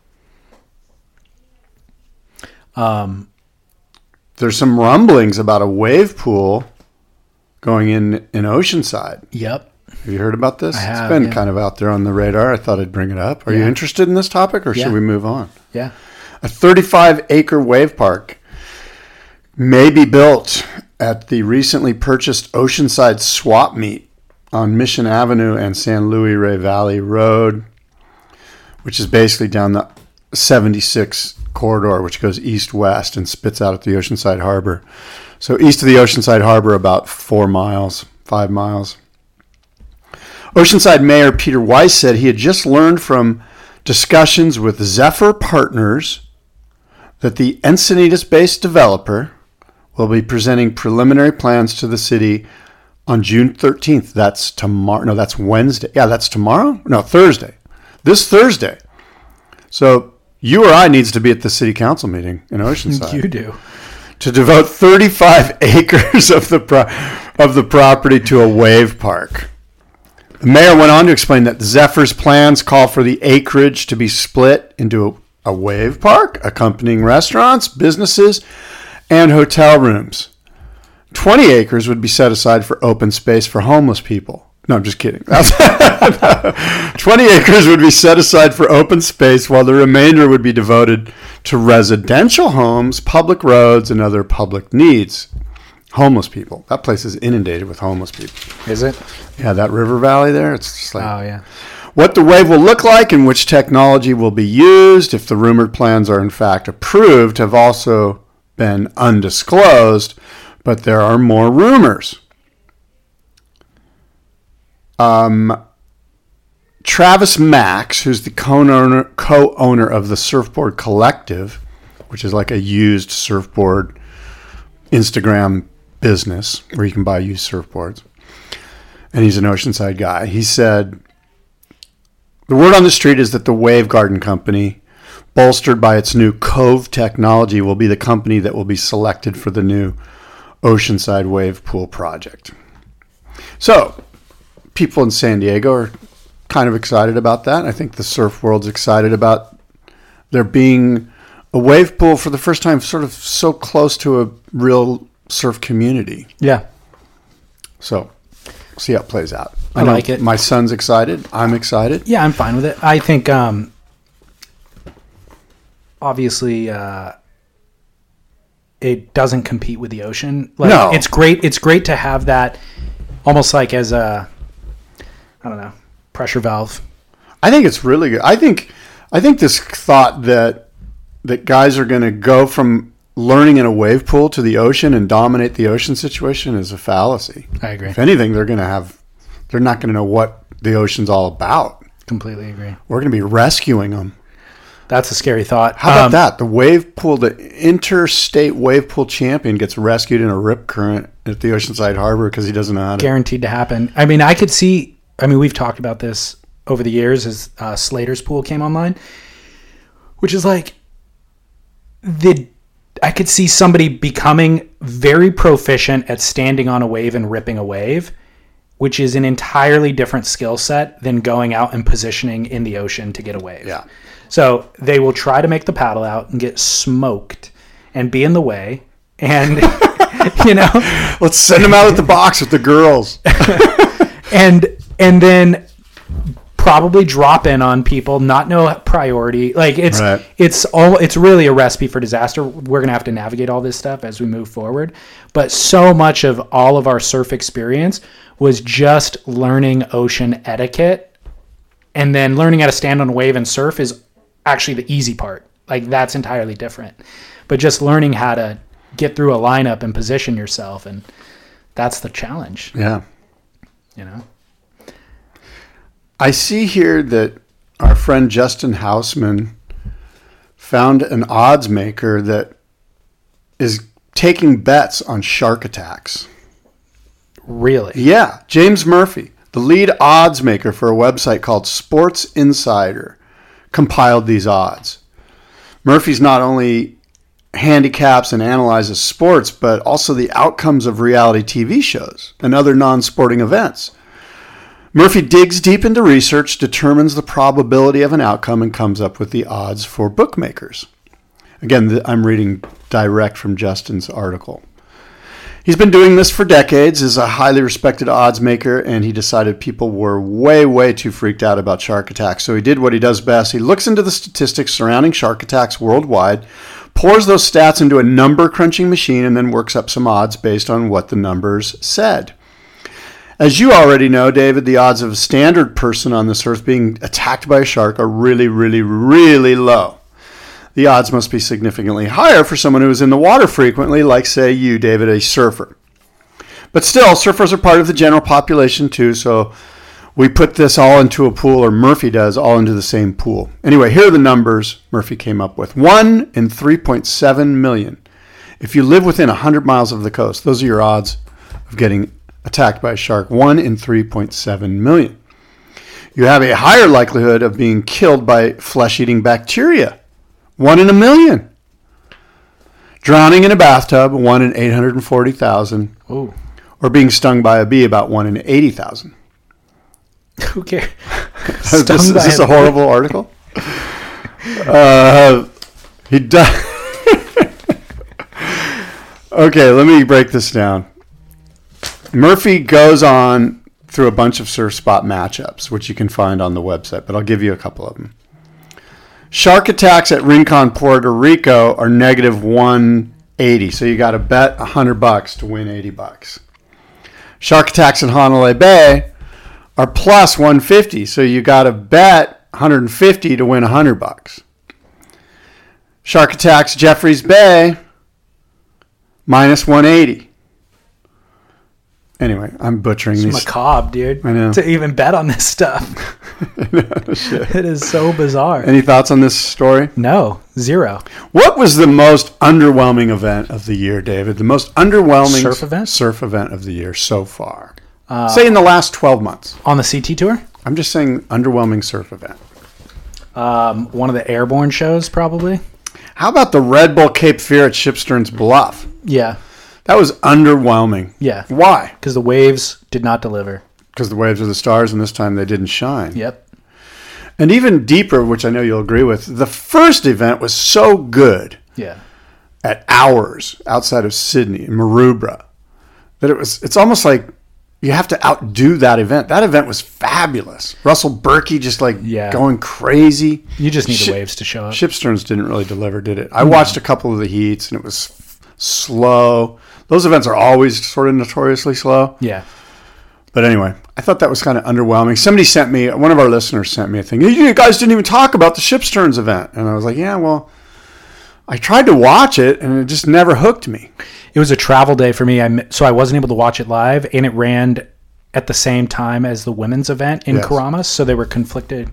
S6: There's some rumblings about a wave pool going in Oceanside.
S7: Yep.
S6: Have you heard about this?
S7: I have,
S6: it's been
S7: yeah.
S6: kind of out there on the radar. I thought I'd bring it up. Are you
S7: Yeah.
S6: interested in this topic, or
S7: Yeah.
S6: should we move on?
S7: Yeah.
S6: A 35-acre wave park may be built at the recently purchased Oceanside Swap Meet on Mission Avenue and San Luis Rey Valley Road, which is basically down the 76 corridor, which goes east-west and spits out at the Oceanside Harbor. So east of the Oceanside Harbor, about 5 miles. Oceanside Mayor Peter Weiss said he had just learned from discussions with Zephyr Partners that the Encinitas-based developer will be presenting preliminary plans to the city on June 13th. That's tomorrow. No, that's Wednesday. Yeah, that's tomorrow? No, Thursday. This Thursday. So you or I needs to be at the city council meeting in Oceanside.
S7: You do.
S6: To devote 35 acres of the property to a wave park. The mayor went on to explain that Zephyr's plans call for the acreage to be split into a wave park, accompanying restaurants, businesses, and hotel rooms. 20 acres would be set aside for open space for homeless people. No, I'm just kidding. 20 acres would be set aside for open space, while the remainder would be devoted to residential homes, public roads, and other public needs. Homeless people. That place is inundated with homeless people.
S7: Is it?
S6: Yeah, that river valley there, it's just like...
S7: Oh, yeah.
S6: What the wave will look like and which technology will be used, if the rumored plans are in fact approved, have also been undisclosed, but there are more rumors. Travis Max, who's the co-owner of the Surfboard Collective, which is like a used surfboard Instagram business where you can buy used surfboards, and he's an Oceanside guy. He said, the word on the street is that the Wave Garden Company, bolstered by its new Cove technology, will be the company that will be selected for the new Oceanside Wave Pool project. So, people in San Diego are kind of excited about that. I think the surf world's excited about there being a wave pool for the first time, sort of so close to a real surf community.
S7: Yeah.
S6: So, we'll see how it plays out.
S7: I
S6: know
S7: like it.
S6: My son's excited. I'm excited.
S7: Yeah, I'm fine with it. I think, obviously, it doesn't compete with the ocean. Like,
S6: No.
S7: It's great. It's great to have that almost like as a, I don't know, pressure valve.
S6: I think it's really good. I think this thought that guys are going to go from learning in a wave pool to the ocean and dominate the ocean situation is a fallacy.
S7: I agree.
S6: If anything, they're not going to know what the ocean's all about.
S7: Completely agree.
S6: We're going to be rescuing them.
S7: That's a scary thought.
S6: How about that? The wave pool, the interstate wave pool champion gets rescued in a rip current at the Oceanside Harbor because he doesn't know how to.
S7: Guaranteed to happen. I mean, we've talked about this over the years as Slater's pool came online, which is like I could see somebody becoming very proficient at standing on a wave and ripping a wave, which is an entirely different skill set than going out and positioning in the ocean to get a wave.
S6: Yeah.
S7: So they will try to make the paddle out and get smoked and be in the way. And,
S6: let's send them out at the box with the girls.
S7: and then probably drop in on people, not know priority. Like it's really a recipe for disaster. We're going to have to navigate all this stuff as we move forward. But so much of all of our surf experience was just learning ocean etiquette, and then learning how to stand on a wave and surf is actually the easy part. Like that's entirely different, but just learning how to get through a lineup and position yourself. And that's the challenge.
S6: Yeah. I see here that our friend Justin Hausman found an odds maker that is taking bets on shark attacks.
S7: Really?
S6: Yeah. James Murphy, the lead odds maker for a website called Sports Insider, compiled these odds. Murphy's not only handicaps and analyzes sports, but also the outcomes of reality TV shows and other non-sporting events. Murphy digs deep into research, determines the probability of an outcome, and comes up with the odds for bookmakers. Again, I'm reading direct from Justin's article. He's been doing this for decades, is a highly respected odds maker, and he decided people were way, way too freaked out about shark attacks. So he did what he does best. He looks into the statistics surrounding shark attacks worldwide, pours those stats into a number crunching machine, and then works up some odds based on what the numbers said. As you already know, David, the odds of a standard person on this earth being attacked by a shark are really, really, really low. The odds must be significantly higher for someone who is in the water frequently, like, say, you, David, a surfer. But still, surfers are part of the general population too, so we put this all into a pool, or Murphy does, all into the same pool. Anyway, here are the numbers Murphy came up with. 1 in 3.7 million. If you live within 100 miles of the coast, those are your odds of getting attacked by a shark. 1 in 3.7 million. You have a higher likelihood of being killed by flesh-eating bacteria. 1 in a million. Drowning in a bathtub, 1 in 840,000.
S7: Ooh.
S6: Or being stung by a bee, about 1 in 80,000.
S7: Who cares?
S6: Is this a horrible article? He does. Okay, let me break this down. Murphy goes on through a bunch of surf spot matchups, which you can find on the website, but I'll give you a couple of them. Shark attacks at Rincon, Puerto Rico are negative 180, so you got to bet $100 to win $80. Shark attacks in Honolulu Bay are plus 150, so you got to bet 150 to win $100. Shark attacks Jeffreys Bay, minus 180. Anyway, I'm butchering
S7: it's
S6: these.
S7: Macabre, dude.
S6: I know.
S7: To even bet on this stuff.
S6: Shit.
S7: It is so bizarre.
S6: Any thoughts on this story?
S7: No, zero.
S6: What was the most underwhelming event of the year, David? The most underwhelming
S7: surf event
S6: of the year so far. Say in the last 12 months.
S7: On the CT tour?
S6: I'm just saying underwhelming surf event.
S7: One of the airborne shows, probably.
S6: How about the Red Bull Cape Fear at Shipsterns Bluff?
S7: Yeah.
S6: That was underwhelming.
S7: Yeah.
S6: Why?
S7: Because the waves did not deliver.
S6: Because the waves are the stars, and this time they didn't shine.
S7: Yep.
S6: And even deeper, which I know you'll agree with, the first event was so good.
S7: Yeah.
S6: At hours outside of Sydney, in Maroubra, that it's almost like you have to outdo that event. That event was fabulous. Russell Berkey just going crazy.
S7: You just need the waves to show up.
S6: Shipsterns didn't really deliver, did it? I watched a couple of the heats, and it was slow. Those events are always sort of notoriously slow.
S7: Yeah.
S6: But anyway, I thought that was kind of underwhelming. Somebody sent me, one of our listeners sent me a thing. You guys didn't even talk about the Shipsterns event. And I was like, yeah, well, I tried to watch it, and it just never hooked me.
S7: It was a travel day for me, so I wasn't able to watch it live, and it ran at the same time as the women's event in Karamas, so they were competing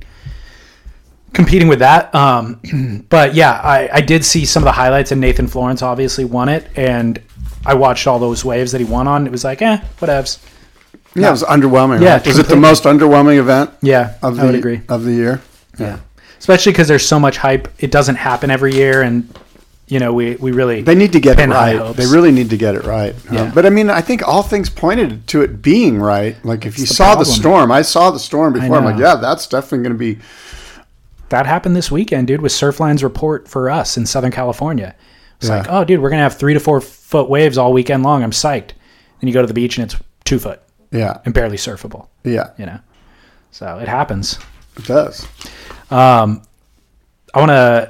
S7: with that. But yeah, I did see some of the highlights, and Nathan Florence obviously won it, and I watched all those waves that he won on. It was like, whatevs.
S6: Yeah, it was underwhelming.
S7: Yeah,
S6: right? Was it the most underwhelming event?
S7: Yeah, I would agree.
S6: Of the year?
S7: Yeah. Especially because there's so much hype. It doesn't happen every year, and we really
S6: they need to get it right. They really need to get it right.
S7: Yeah.
S6: But I mean, I think all things pointed to it being right. Like if you saw the storm, I saw the storm before. I'm like, yeah, that's definitely going to be.
S7: That happened this weekend, dude, with Surfline's report for us in Southern California. It's like, oh, dude, we're going to have 3 to 4 foot waves all weekend long. I'm psyched. Then you go to the beach and it's 2 foot.
S6: Yeah.
S7: And barely surfable.
S6: Yeah.
S7: So it happens.
S6: It does.
S7: I want to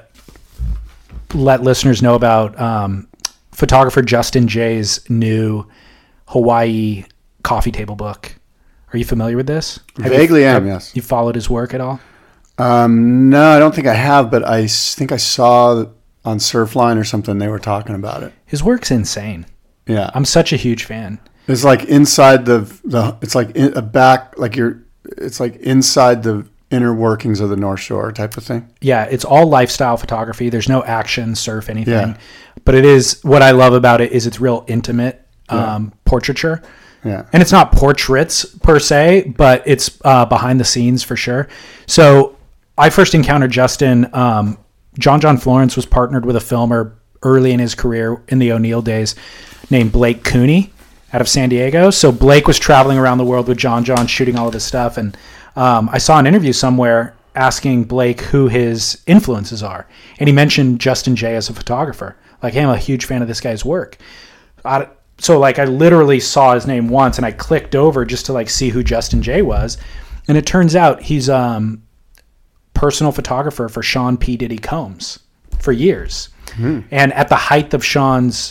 S7: let listeners know about photographer Justin Jay's new Hawaii coffee table book. Are you familiar with this?
S6: Vaguely am, yes.
S7: You followed his work at all?
S6: No, I don't think I have, but I think I saw on Surfline or something they were talking about it.
S7: His work's insane.
S6: Yeah.
S7: I'm such a huge fan.
S6: It's like inside it's like in a back, like it's like inside the inner workings of the North Shore type of thing.
S7: Yeah, it's all lifestyle photography. There's no action, surf, anything. Yeah. But it is, what I love about it is it's real intimate portraiture.
S6: Yeah.
S7: And it's not portraits per se, but it's behind the scenes for sure. So I first encountered Justin. John Florence was partnered with a filmer early in his career in the O'Neill days named Blake Cooney out of San Diego. So Blake was traveling around the world with John shooting all of his stuff. And I saw an interview somewhere asking Blake who his influences are. And he mentioned Justin Jay as a photographer. Like, hey, I'm a huge fan of this guy's work. So like I literally saw his name once and I clicked over just to like see who Justin Jay was. And it turns out he's personal photographer for Sean P. Diddy Combs for years. And at the height of Sean's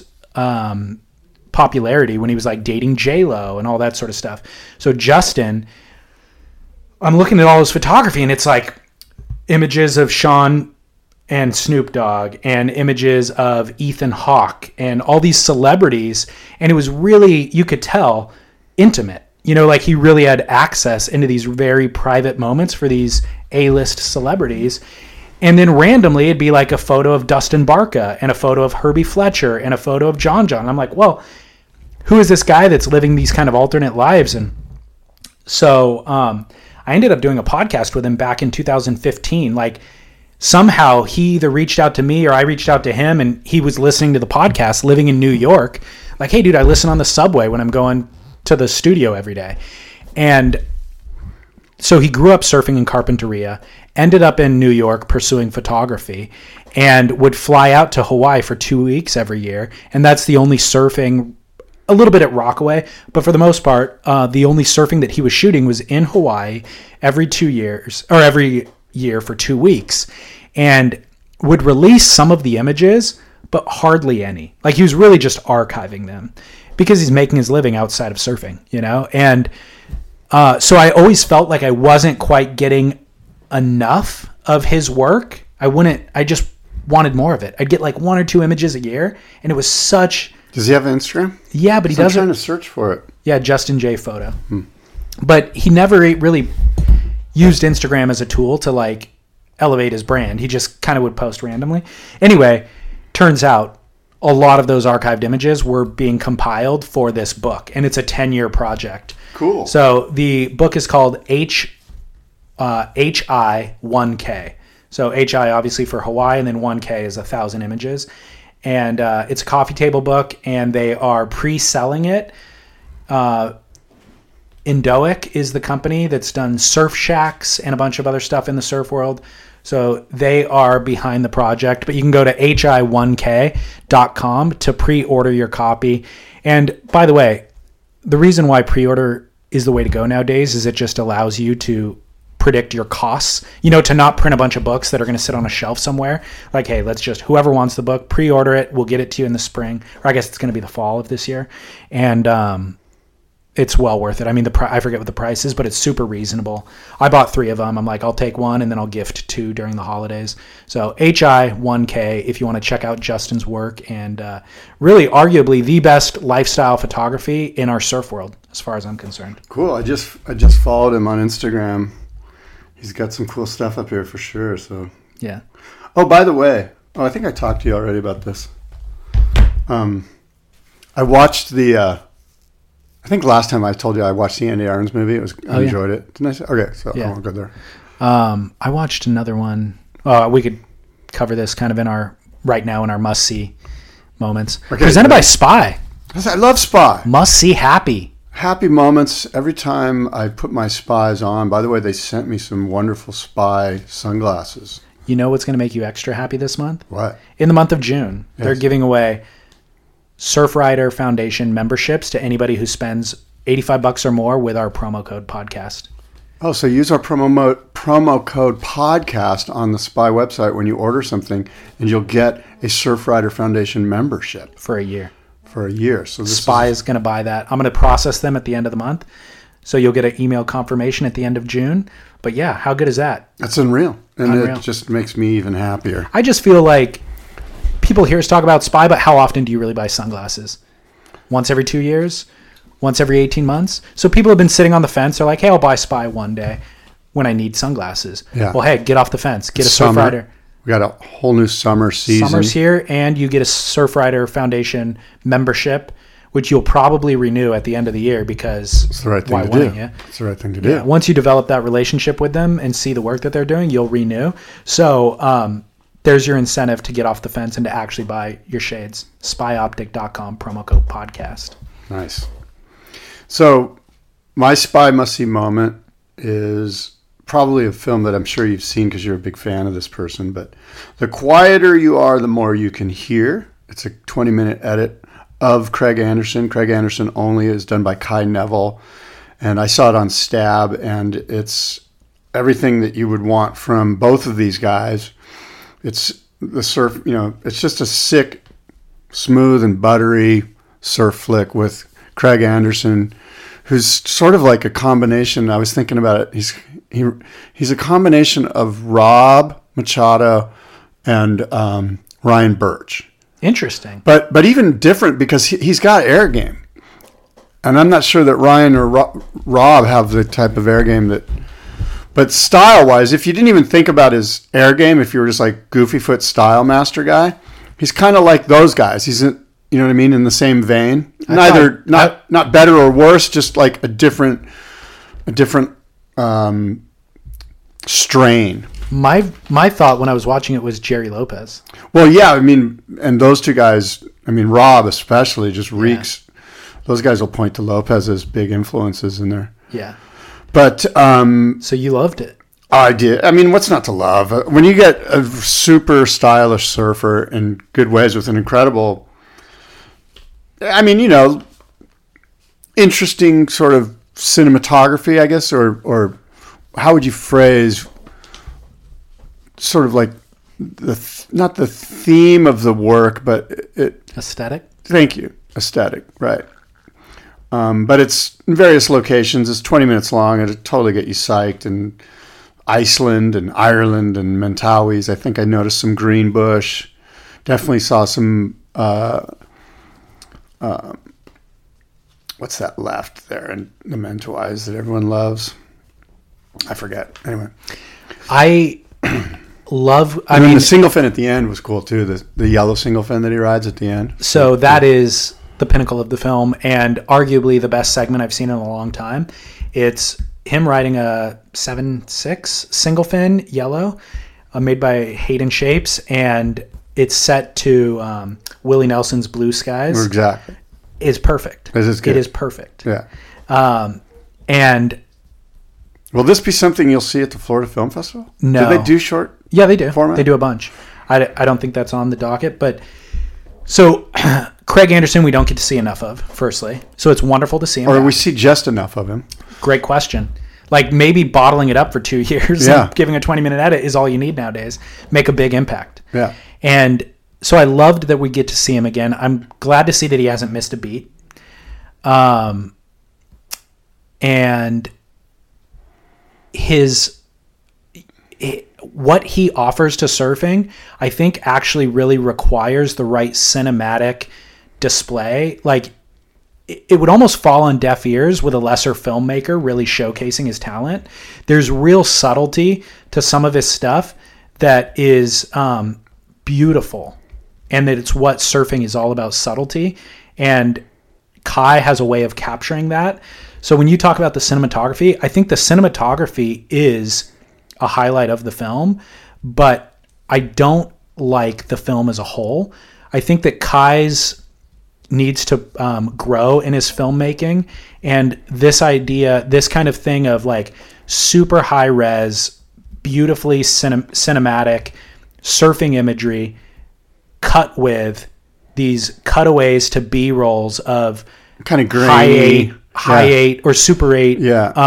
S7: popularity, when he was like dating J-Lo and all that sort of stuff. So Justin, I'm looking at all his photography and it's like images of Sean and Snoop Dogg and images of Ethan Hawke and all these celebrities. And it was really, you could tell, intimate. You know, like he really had access into these very private moments for these A-list celebrities. And then randomly it'd be like a photo of Dustin Barca and a photo of Herbie Fletcher and a photo of John. I'm like, well, who is this guy that's living these kind of alternate lives? And so I ended up doing a podcast with him back in 2015. Like somehow he either reached out to me or I reached out to him, and he was listening to the podcast living in New York. Like, hey dude, I listen on the subway when I'm going to the studio every day. And so he grew up surfing in Carpinteria, ended up in New York pursuing photography, and would fly out to Hawaii for 2 weeks every year. And that's the only surfing, a little bit at Rockaway, but for the most part, the only surfing that he was shooting was in Hawaii every 2 years, or every year for 2 weeks, and would release some of the images, but hardly any. Like he was really just archiving them because he's making his living outside of surfing, you know? And so I always felt like I wasn't quite getting enough of his work. I just wanted more of it. I'd get like 1 or 2 images a year, and it was such...
S6: Does he have an Instagram?
S7: Yeah, but he doesn't.
S6: I'm trying to search for it.
S7: Yeah, Justin J Photo. But he never really used Instagram as a tool to like elevate his brand. He just kind of would post randomly. Anyway, turns out a lot of those archived images were being compiled for this book, and it's a 10-year project.
S6: Cool.
S7: So the book is called HI1K. So HI obviously for Hawaii, and then 1K is 1,000 images. And it's a coffee table book, and they are pre-selling it. Indoic is the company that's done Surf Shacks and a bunch of other stuff in the surf world. So they are behind the project, but you can go to hi1k.com to pre-order your copy. And by the way, the reason why pre-order is the way to go nowadays is it just allows you to predict your costs, you know, to not print a bunch of books that are going to sit on a shelf somewhere. Like, hey, let's just, whoever wants the book, pre-order it. We'll get it to you in the spring, or I guess it's going to be the fall of this year. And it's well worth it. I mean, I forget what the price is, but it's super reasonable. I bought 3 of them. I'm like, I'll take 1 and then I'll gift 2 during the holidays. So HI1K, if you want to check out Justin's work, and really arguably the best lifestyle photography in our surf world, as far as I'm concerned.
S6: Cool. I just followed him on Instagram. He's got some cool stuff up here for sure. So
S7: yeah.
S6: Oh, by the way, I think I talked to you already about this. I watched the. I think last time I told you I watched the Andy Irons movie. I enjoyed it. Didn't I say? Okay, so I won't go there.
S7: I watched another one. We could cover this kind of in our must-see moments. Okay, presented by Spy.
S6: I love Spy.
S7: Must-see happy
S6: moments every time I put my Spies on. By the way, they sent me some wonderful Spy sunglasses.
S7: You know what's going to make you extra happy this month?
S6: What?
S7: In the month of June,
S6: yes,
S7: they're giving away Surfrider Foundation memberships to anybody who spends $85 or more with our promo code podcast.
S6: Oh, so use our promo code podcast on the Spy website when you order something, and you'll get a Surfrider Foundation membership
S7: for a year.
S6: So
S7: Spy is going to buy that. I'm going to process them at the end of the month, so you'll get an email confirmation at the end of June. But yeah, how good is that?
S6: That's unreal, and it just makes me even happier.
S7: I just feel like people hear us talk about Spy, but how often do you really buy sunglasses? Once every 2 years? Once every 18 months? So people have been sitting on the fence. They're like, hey, I'll buy Spy one day when I need sunglasses.
S6: Yeah.
S7: Well, hey, get off the fence. Get a Surfrider.
S6: We got a whole new summer season.
S7: Summer's here, and you get a Surfrider Foundation membership, which you'll probably renew at the end of the year because
S6: It's the right thing
S7: why
S6: to
S7: wouldn't
S6: do.
S7: you?
S6: It's the right thing to do.
S7: Yeah, once you develop that relationship with them and see the work that they're doing, you'll renew. So there's your incentive to get off the fence and to actually buy your shades. SpyOptic.com, promo code podcast.
S6: Nice. So my spy must-see moment is probably a film that I'm sure you've seen because you're a big fan of this person, but The Quieter You Are, The More You Can Hear. It's a 20-minute edit of Craig Anderson. Craig Anderson only is done by Kai Neville, and I saw it on Stab, and it's everything that you would want from both of these guys. It's the surf, it's just a sick, smooth and buttery surf flick with Craig Anderson, who's sort of like a combination. I was thinking about it. He's a combination of Rob Machado and Ryan Birch.
S7: Interesting.
S6: But even different because he's got air game. And I'm not sure that Ryan or Rob have the type of air game that... But style-wise, if you didn't even think about his air game, if you were just like Goofy Foot Style Master guy, he's kind of like those guys. He's, you know what I mean, in the same vein. Not better or worse, just like a different strain.
S7: My thought when I was watching it was Jerry Lopez.
S6: Well, yeah, I mean, and those two guys, I mean, Rob especially just reeks. Yeah. Those guys will point to Lopez as big influences in there.
S7: Yeah.
S6: But
S7: so you loved it.
S6: I did. I mean, what's not to love? When you get a super stylish surfer in good ways with an incredible, I mean, interesting sort of cinematography, I guess, or how would you phrase sort of like not the theme of the work, but
S7: aesthetic.
S6: Thank you, aesthetic, right? But it's in various locations. It's 20 minutes long. It'll totally get you psyched. And Iceland and Ireland and Mentawais. I think I noticed some Greenbush. Definitely saw some. What's that left there in the Mentawais that everyone loves? I forget. Anyway,
S7: I love.
S6: I mean, the single fin at the end was cool too. The yellow single fin that he rides at the end.
S7: So that is the pinnacle of the film and arguably the best segment I've seen in a long time. It's him riding a 7.6 single fin yellow made by Hayden Shapes, and it's set to Willie Nelson's Blue Skies.
S6: Exactly.
S7: It's perfect.
S6: This is good.
S7: It is perfect.
S6: Yeah.
S7: And
S6: will this be something you'll see at the Florida Film Festival?
S7: No.
S6: Do they do short?
S7: Yeah, they do.
S6: Format?
S7: They do a bunch. I don't think that's on the docket, but so Craig Anderson, we don't get to see enough of, firstly. So it's wonderful to see him.
S6: Or we see just enough of him.
S7: Great question. Like maybe bottling it up for 2 years and giving a 20-minute edit is all you need nowadays. Make a big impact.
S6: Yeah.
S7: And so I loved that we get to see him again. I'm glad to see that he hasn't missed a beat. And what he offers to surfing, I think actually really requires the right cinematic display. Like it would almost fall on deaf ears with a lesser filmmaker really showcasing his talent. There's real subtlety to some of his stuff that is beautiful, and that it's what surfing is all about, subtlety. And Kai has a way of capturing that. So when you talk about the cinematography, I think the cinematography is a highlight of the film, but I don't like the film as a whole. I think that Kai's needs to grow in his filmmaking, and this kind of thing of like super high res, beautifully cinematic surfing imagery cut with these cutaways to B-rolls of
S6: kind of grainy,
S7: high 8 or super 8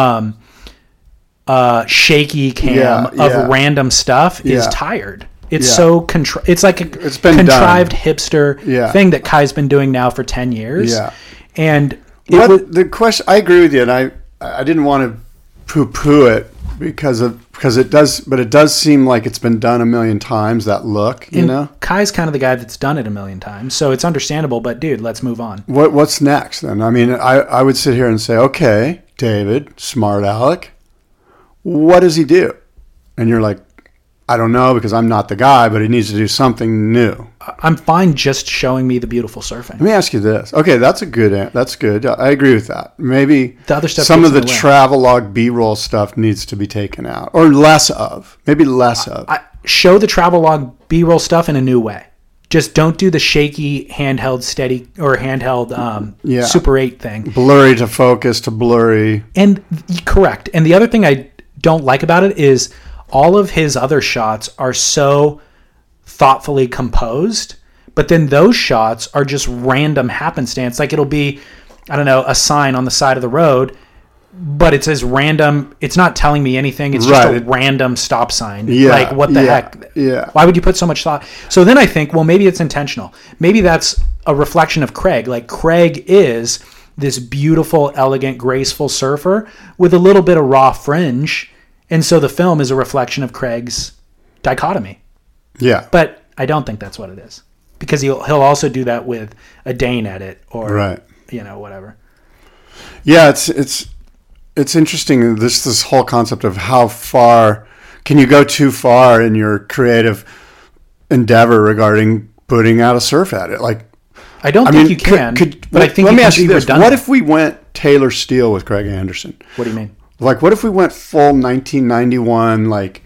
S7: shaky cam of random stuff is tired. It's so it's like it's been contrived hipster thing that Kai's been doing now for 10 years. Yeah. And
S6: the question, I agree with you, and I didn't want to poo-poo it because it does seem like it's been done a million times, that look, you know?
S7: Kai's kind of the guy that's done it a million times, so it's understandable, but dude, let's move on.
S6: What's next then? I mean, I would sit here and say, okay, David, smart Alec, what does he do? And you're like, I don't know because I'm not the guy, but he needs to do something new.
S7: I'm fine just showing me the beautiful surfing.
S6: Let me ask you this. Okay, that's good. I agree with that. Maybe
S7: the other stuff
S6: some of the
S7: gets in the way.
S6: travelogue B-roll stuff needs to be taken out, or less of. Maybe less of.
S7: Show the travelogue B-roll stuff in a new way. Just don't do the shaky handheld steady or handheld Super 8 thing.
S6: Blurry to focus to blurry.
S7: And correct. And the other thing I don't like about it is all of his other shots are so thoughtfully composed, but then those shots are just random happenstance. Like it'll be, I don't know, a sign on the side of the road, but it's as random. It's not telling me anything. It's just a random stop sign.
S6: Yeah,
S7: like what the heck?
S6: Yeah.
S7: Why would you put so much thought? So then I think, well, maybe it's intentional. Maybe that's a reflection of Craig. Like Craig is this beautiful, elegant, graceful surfer with a little bit of raw fringe. And so the film is a reflection of Craig's dichotomy.
S6: Yeah.
S7: But I don't think that's what it is. Because he'll also do that with a Dane edit or whatever.
S6: Yeah, it's interesting this whole concept of how far can you go too far in your creative endeavor regarding putting out a surf edit. Like
S7: I think you can. But I think
S6: let me ask you this.
S7: Redundant.
S6: What if we went Taylor Steele with Craig Anderson?
S7: What do you mean?
S6: Like, what if we went full 1991, like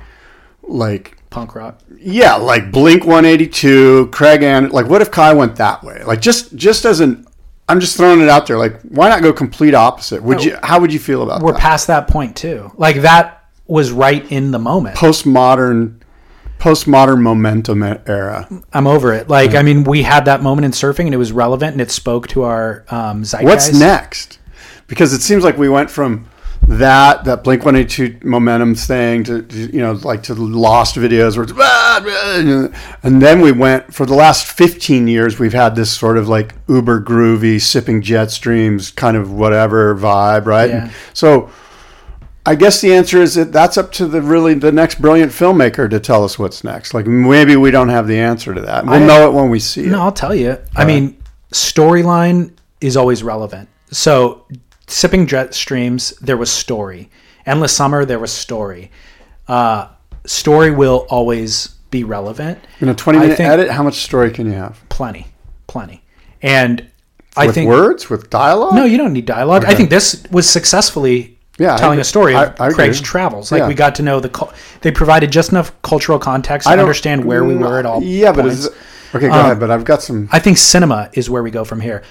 S7: punk rock?
S6: Yeah, like Blink 182, Craig Anderson. Like, what if Kai went that way? Like, just as an, I'm just throwing it out there. Like, why not go complete opposite? How would you feel about that?
S7: We're past that point too. Like that was right in the moment.
S6: Postmodern momentum era.
S7: I'm over it. Like, I mean, we had that moment in surfing, and it was relevant, and it spoke to our zeitgeist.
S6: What's next? Because it seems like we went from that Blink 182 momentum thing to like to the Lost videos where it's, and then we went for the last 15 years we've had this sort of like uber groovy sipping jet streams kind of whatever vibe, right?
S7: Yeah.
S6: So I guess the answer is that's up to the next brilliant filmmaker to tell us what's next. Like maybe we don't have the answer to that. We'll know it when we see it.
S7: No, I'll tell you. I mean, storyline is always relevant. So Sipping Jet Streams, there was story. Endless Summer, there was story. Story will always be relevant.
S6: In a 20-minute edit, how much story can you have?
S7: Plenty. And I think...
S6: With words? With dialogue?
S7: No, you don't need dialogue. Okay. I think this was successfully telling a story of Craig's travels. Like we got to know they provided just enough cultural context to understand where we were at all points.
S6: But okay, go ahead. But I've got some...
S7: I think cinema is where we go from here.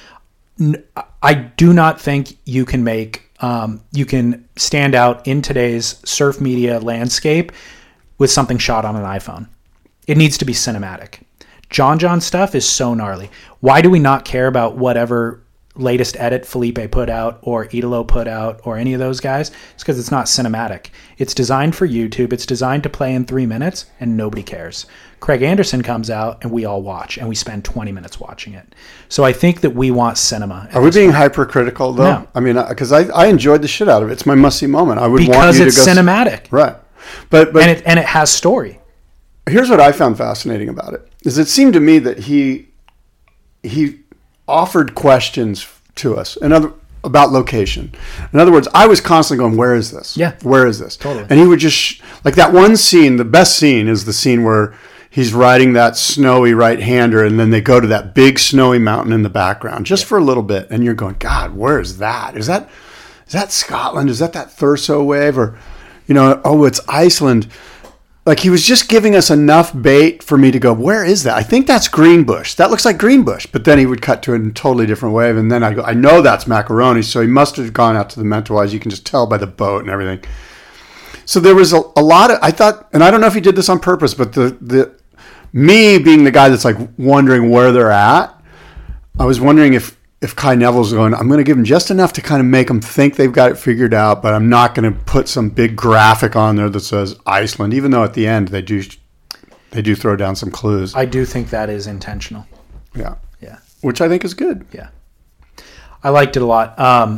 S7: I do not think you can you can stand out in today's surf media landscape with something shot on an iPhone. It needs to be cinematic. John stuff is so gnarly. Why do we not care about whatever latest edit Felipe put out or Idolo put out or any of those guys? It's because it's not cinematic. It's designed for YouTube. It's designed to play in 3 minutes and nobody cares. Craig Anderson comes out and we all watch and we spend 20 minutes watching it. So I think that we want cinema.
S6: Are we being hypercritical though? No. I mean, because I enjoyed the shit out of it. It's my must-see moment. I would want you to go...
S7: Because it's cinematic.
S6: Right. But
S7: and it has story.
S6: Here's what I found fascinating about it. Is it seemed to me that he offered questions to us about location. In other words, I was constantly going, where is this?
S7: Yeah.
S6: Where is this?
S7: Totally.
S6: And he would just, like that one scene, the best scene is the scene where he's riding that snowy right-hander and then they go to that big snowy mountain in the background just for a little bit. And you're going, God, where is that? Is that Scotland? Is that Thurso wave? Or, it's Iceland. Like he was just giving us enough bait for me to go, where is that? I think that's Greenbush. That looks like Greenbush. But then he would cut to a totally different wave. And then I go, I know that's Macaroni. So he must have gone out to the Mentawais. You can just tell by the boat and everything. So there was a lot of, I thought, and I don't know if he did this on purpose, but me being the guy that's like wondering where they're at, I was wondering if Kai Neville's going, I'm going to give them just enough to kind of make them think they've got it figured out, but I'm not going to put some big graphic on there that says Iceland, even though at the end they do throw down some clues.
S7: I do think that is intentional.
S6: Yeah.
S7: Yeah.
S6: Which I think is good.
S7: Yeah. I liked it a lot.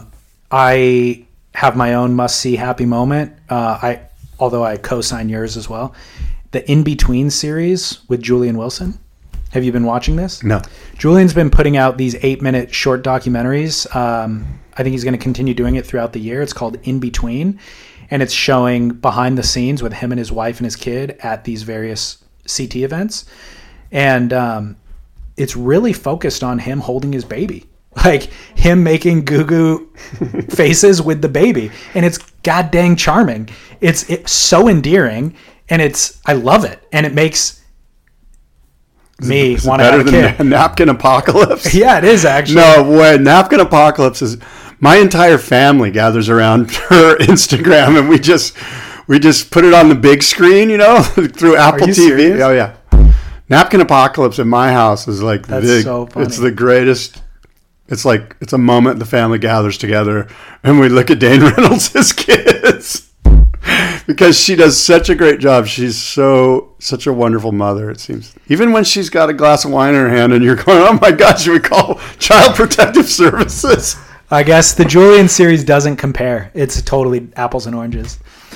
S7: I have my own must-see happy moment. Although I co-sign yours as well. The In Between series with Julian Wilson. Have you been watching this?
S6: No.
S7: Julian's been putting out these 8-minute short documentaries. I think he's going to continue doing it throughout the year. It's called In Between. and it's showing behind the scenes with him and his wife and his kid at these various CT events. And it's really focused on him holding his baby, like him making goo-goo faces with the baby. And it's god dang charming. It's so endearing, and I love it. And it makes me want to have a kid.
S6: Than Napkin Apocalypse?
S7: Yeah, it is actually.
S6: No way. Napkin Apocalypse is, my entire family gathers around her Instagram, and we just put it on the big screen, through Apple TV.
S7: Serious?
S6: Oh yeah. Napkin Apocalypse at my house is like
S7: so funny.
S6: It's the greatest. It's like, it's a moment the family gathers together and we look at Dane Reynolds as kids because she does such a great job. She's such a wonderful mother, it seems. Even when she's got a glass of wine in her hand and you're going, oh my God, should we call Child Protective Services?
S7: I guess the Julian series doesn't compare. It's totally apples and oranges.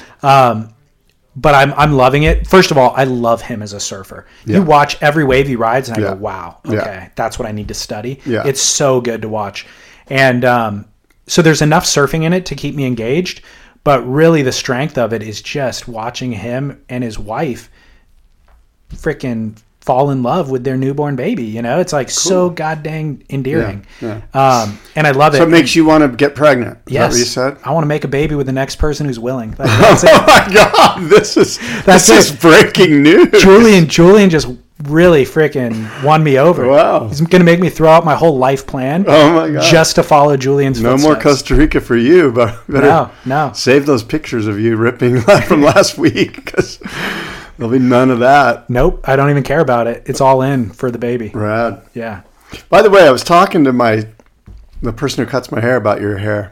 S7: But I'm loving it. First of all, I love him as a surfer. Yeah. You watch every wave he rides, and I go, wow, okay, that's what I need to study. Yeah. It's so good to watch. And so there's enough surfing in it to keep me engaged, but really the strength of it is just watching him and his wife freaking fall in love with their newborn baby. It's like so god dang endearing. Yeah. And I love it.
S6: So it makes you want to get pregnant.
S7: Yes.
S6: Is that what you said?
S7: I want to make a baby with the next person who's willing. That's
S6: it. Oh my God. This is breaking news.
S7: Julian just really freaking won me over.
S6: Wow.
S7: He's going to make me throw out my whole life plan.
S6: Oh my God.
S7: Just to follow Julian's footsteps.
S6: No more Costa Rica for you, but better
S7: no.
S6: Save those pictures of you ripping from last week, because there'll be none of that.
S7: Nope. I don't even care about it. It's all in for the baby.
S6: Rad.
S7: Yeah.
S6: By the way, I was talking to the person who cuts my hair about your hair.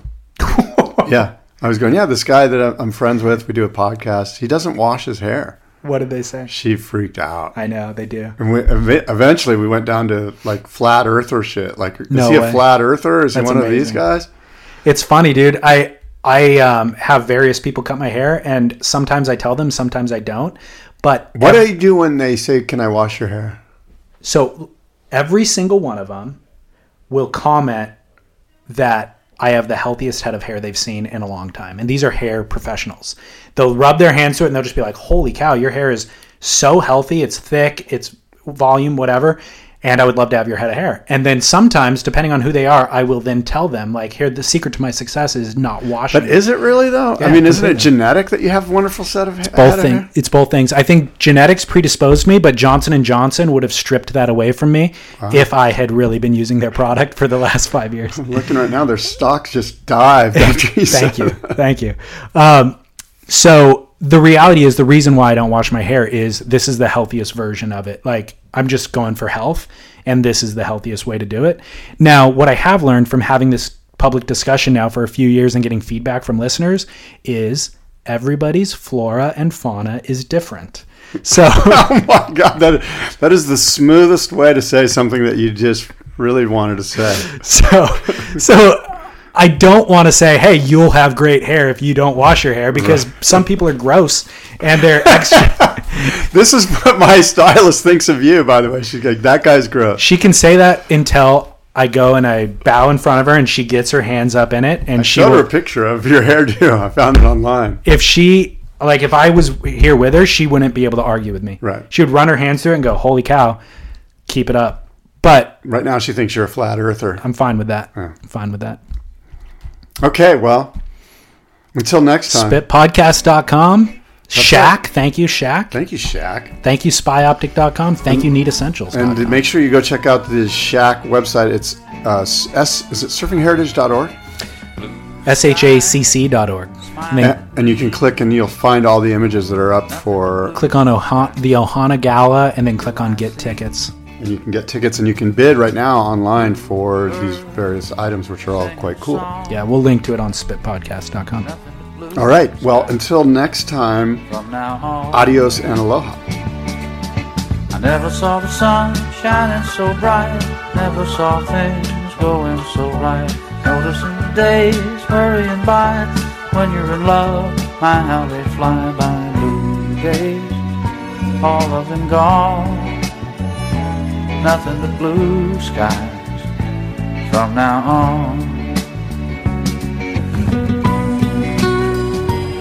S6: Yeah. I was going, this guy that I'm friends with, we do a podcast. He doesn't wash his hair.
S7: What did they say?
S6: She freaked out.
S7: I know, they do.
S6: And eventually we went down to like flat earther shit. Like, is he a flat earther? Is he one of these guys?
S7: It's funny, dude. I have various people cut my hair, and sometimes I tell them, sometimes I don't. But
S6: what do you do when they say, can I wash your hair?
S7: So every single one of them will comment that I have the healthiest head of hair they've seen in a long time. And these are hair professionals. They'll rub their hands to it and they'll just be like, holy cow, your hair is so healthy. It's thick, it's volume, whatever. And I would love to have your head of hair. And then sometimes, depending on who they are, I will then tell them, like, here, the secret to my success is not washing.
S6: But is it really, though? Yeah, I mean, isn't it genetic that you have a wonderful set of hair?
S7: It's both things. I think genetics predisposed me, but Johnson & Johnson would have stripped that away from me if I had really been using their product for the last 5 years.
S6: I'm looking right now, their stocks just dived after you said
S7: Thank you. So the reality is, the reason why I don't wash my hair is this is the healthiest version of it. Like, I'm just going for health, and this is the healthiest way to do it. Now, what I have learned from having this public discussion now for a few years and getting feedback from listeners is everybody's flora and fauna is different. So,
S6: oh my God, that is the smoothest way to say something that you just really wanted to say.
S7: So I don't want to say, hey, you'll have great hair if you don't wash your hair, because some people are gross and they're extra.
S6: This is what my stylist thinks of you, by the way. She's like, that guy's gross.
S7: She can say that until I go and I bow in front of her and she gets her hands up in it. And
S6: I showed her a picture of your hairdo. I found it online.
S7: If I was here with her, she wouldn't be able to argue with me.
S6: Right.
S7: She would run her hands through it and go, holy cow, keep it up. But
S6: right now she thinks you're a flat earther.
S7: I'm fine with that. I'm fine with that.
S6: Okay, well, until next time.
S7: Spitpodcast.com. Shaq. Thank you, Shaq.
S6: Thank you, Shaq.
S7: Thank you, SpyOptic.com. Thank you, Need Essentials.
S6: And make sure you go check out the Shaq website. It's is it surfingheritage.org?
S7: SHACC.org.
S6: And you can click and you'll find all the images that are up for...
S7: Click on the Ohana Gala and then click on Get Tickets.
S6: And you can get tickets and you can bid right now online for these various items, which are all quite cool.
S7: Yeah, we'll link to it on spitpodcast.com.
S6: All right. Well, until next time, adios and aloha.
S9: I never saw the sun shining so bright, never saw things going so right, noticing the days hurrying by. When you're in love, my how they fly by. Blue days, all of them gone, nothing but blue skies from now on.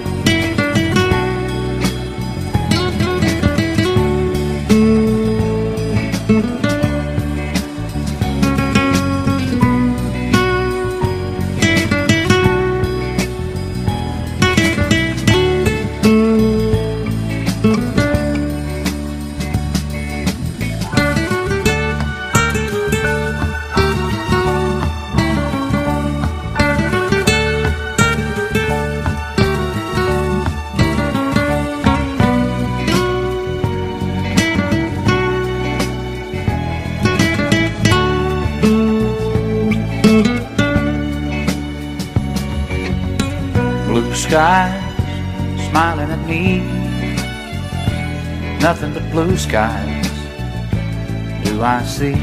S9: skies smiling at me. Nothing but blue skies do I see.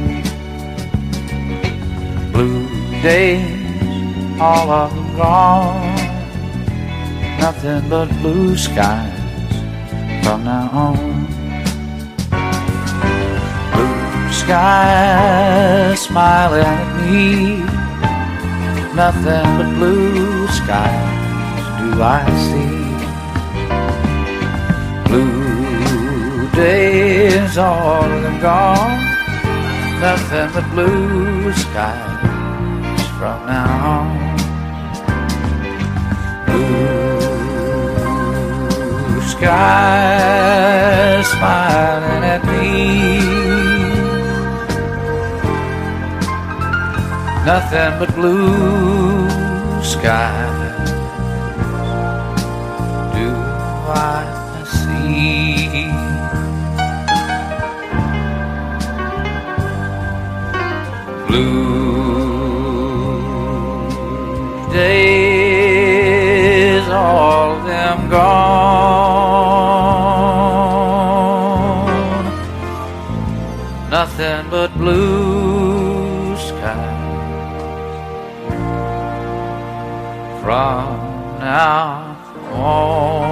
S9: Blue days, all of them gone. Nothing but blue skies from now on. Blue skies smiling at me. Nothing but blue skies do I see. Blue days, all of them gone. Nothing but blue skies from now on. Blue skies smiling at me. Nothing but blue skies do I see. Blue days, all of them gone. Nothing but blue skies from now on.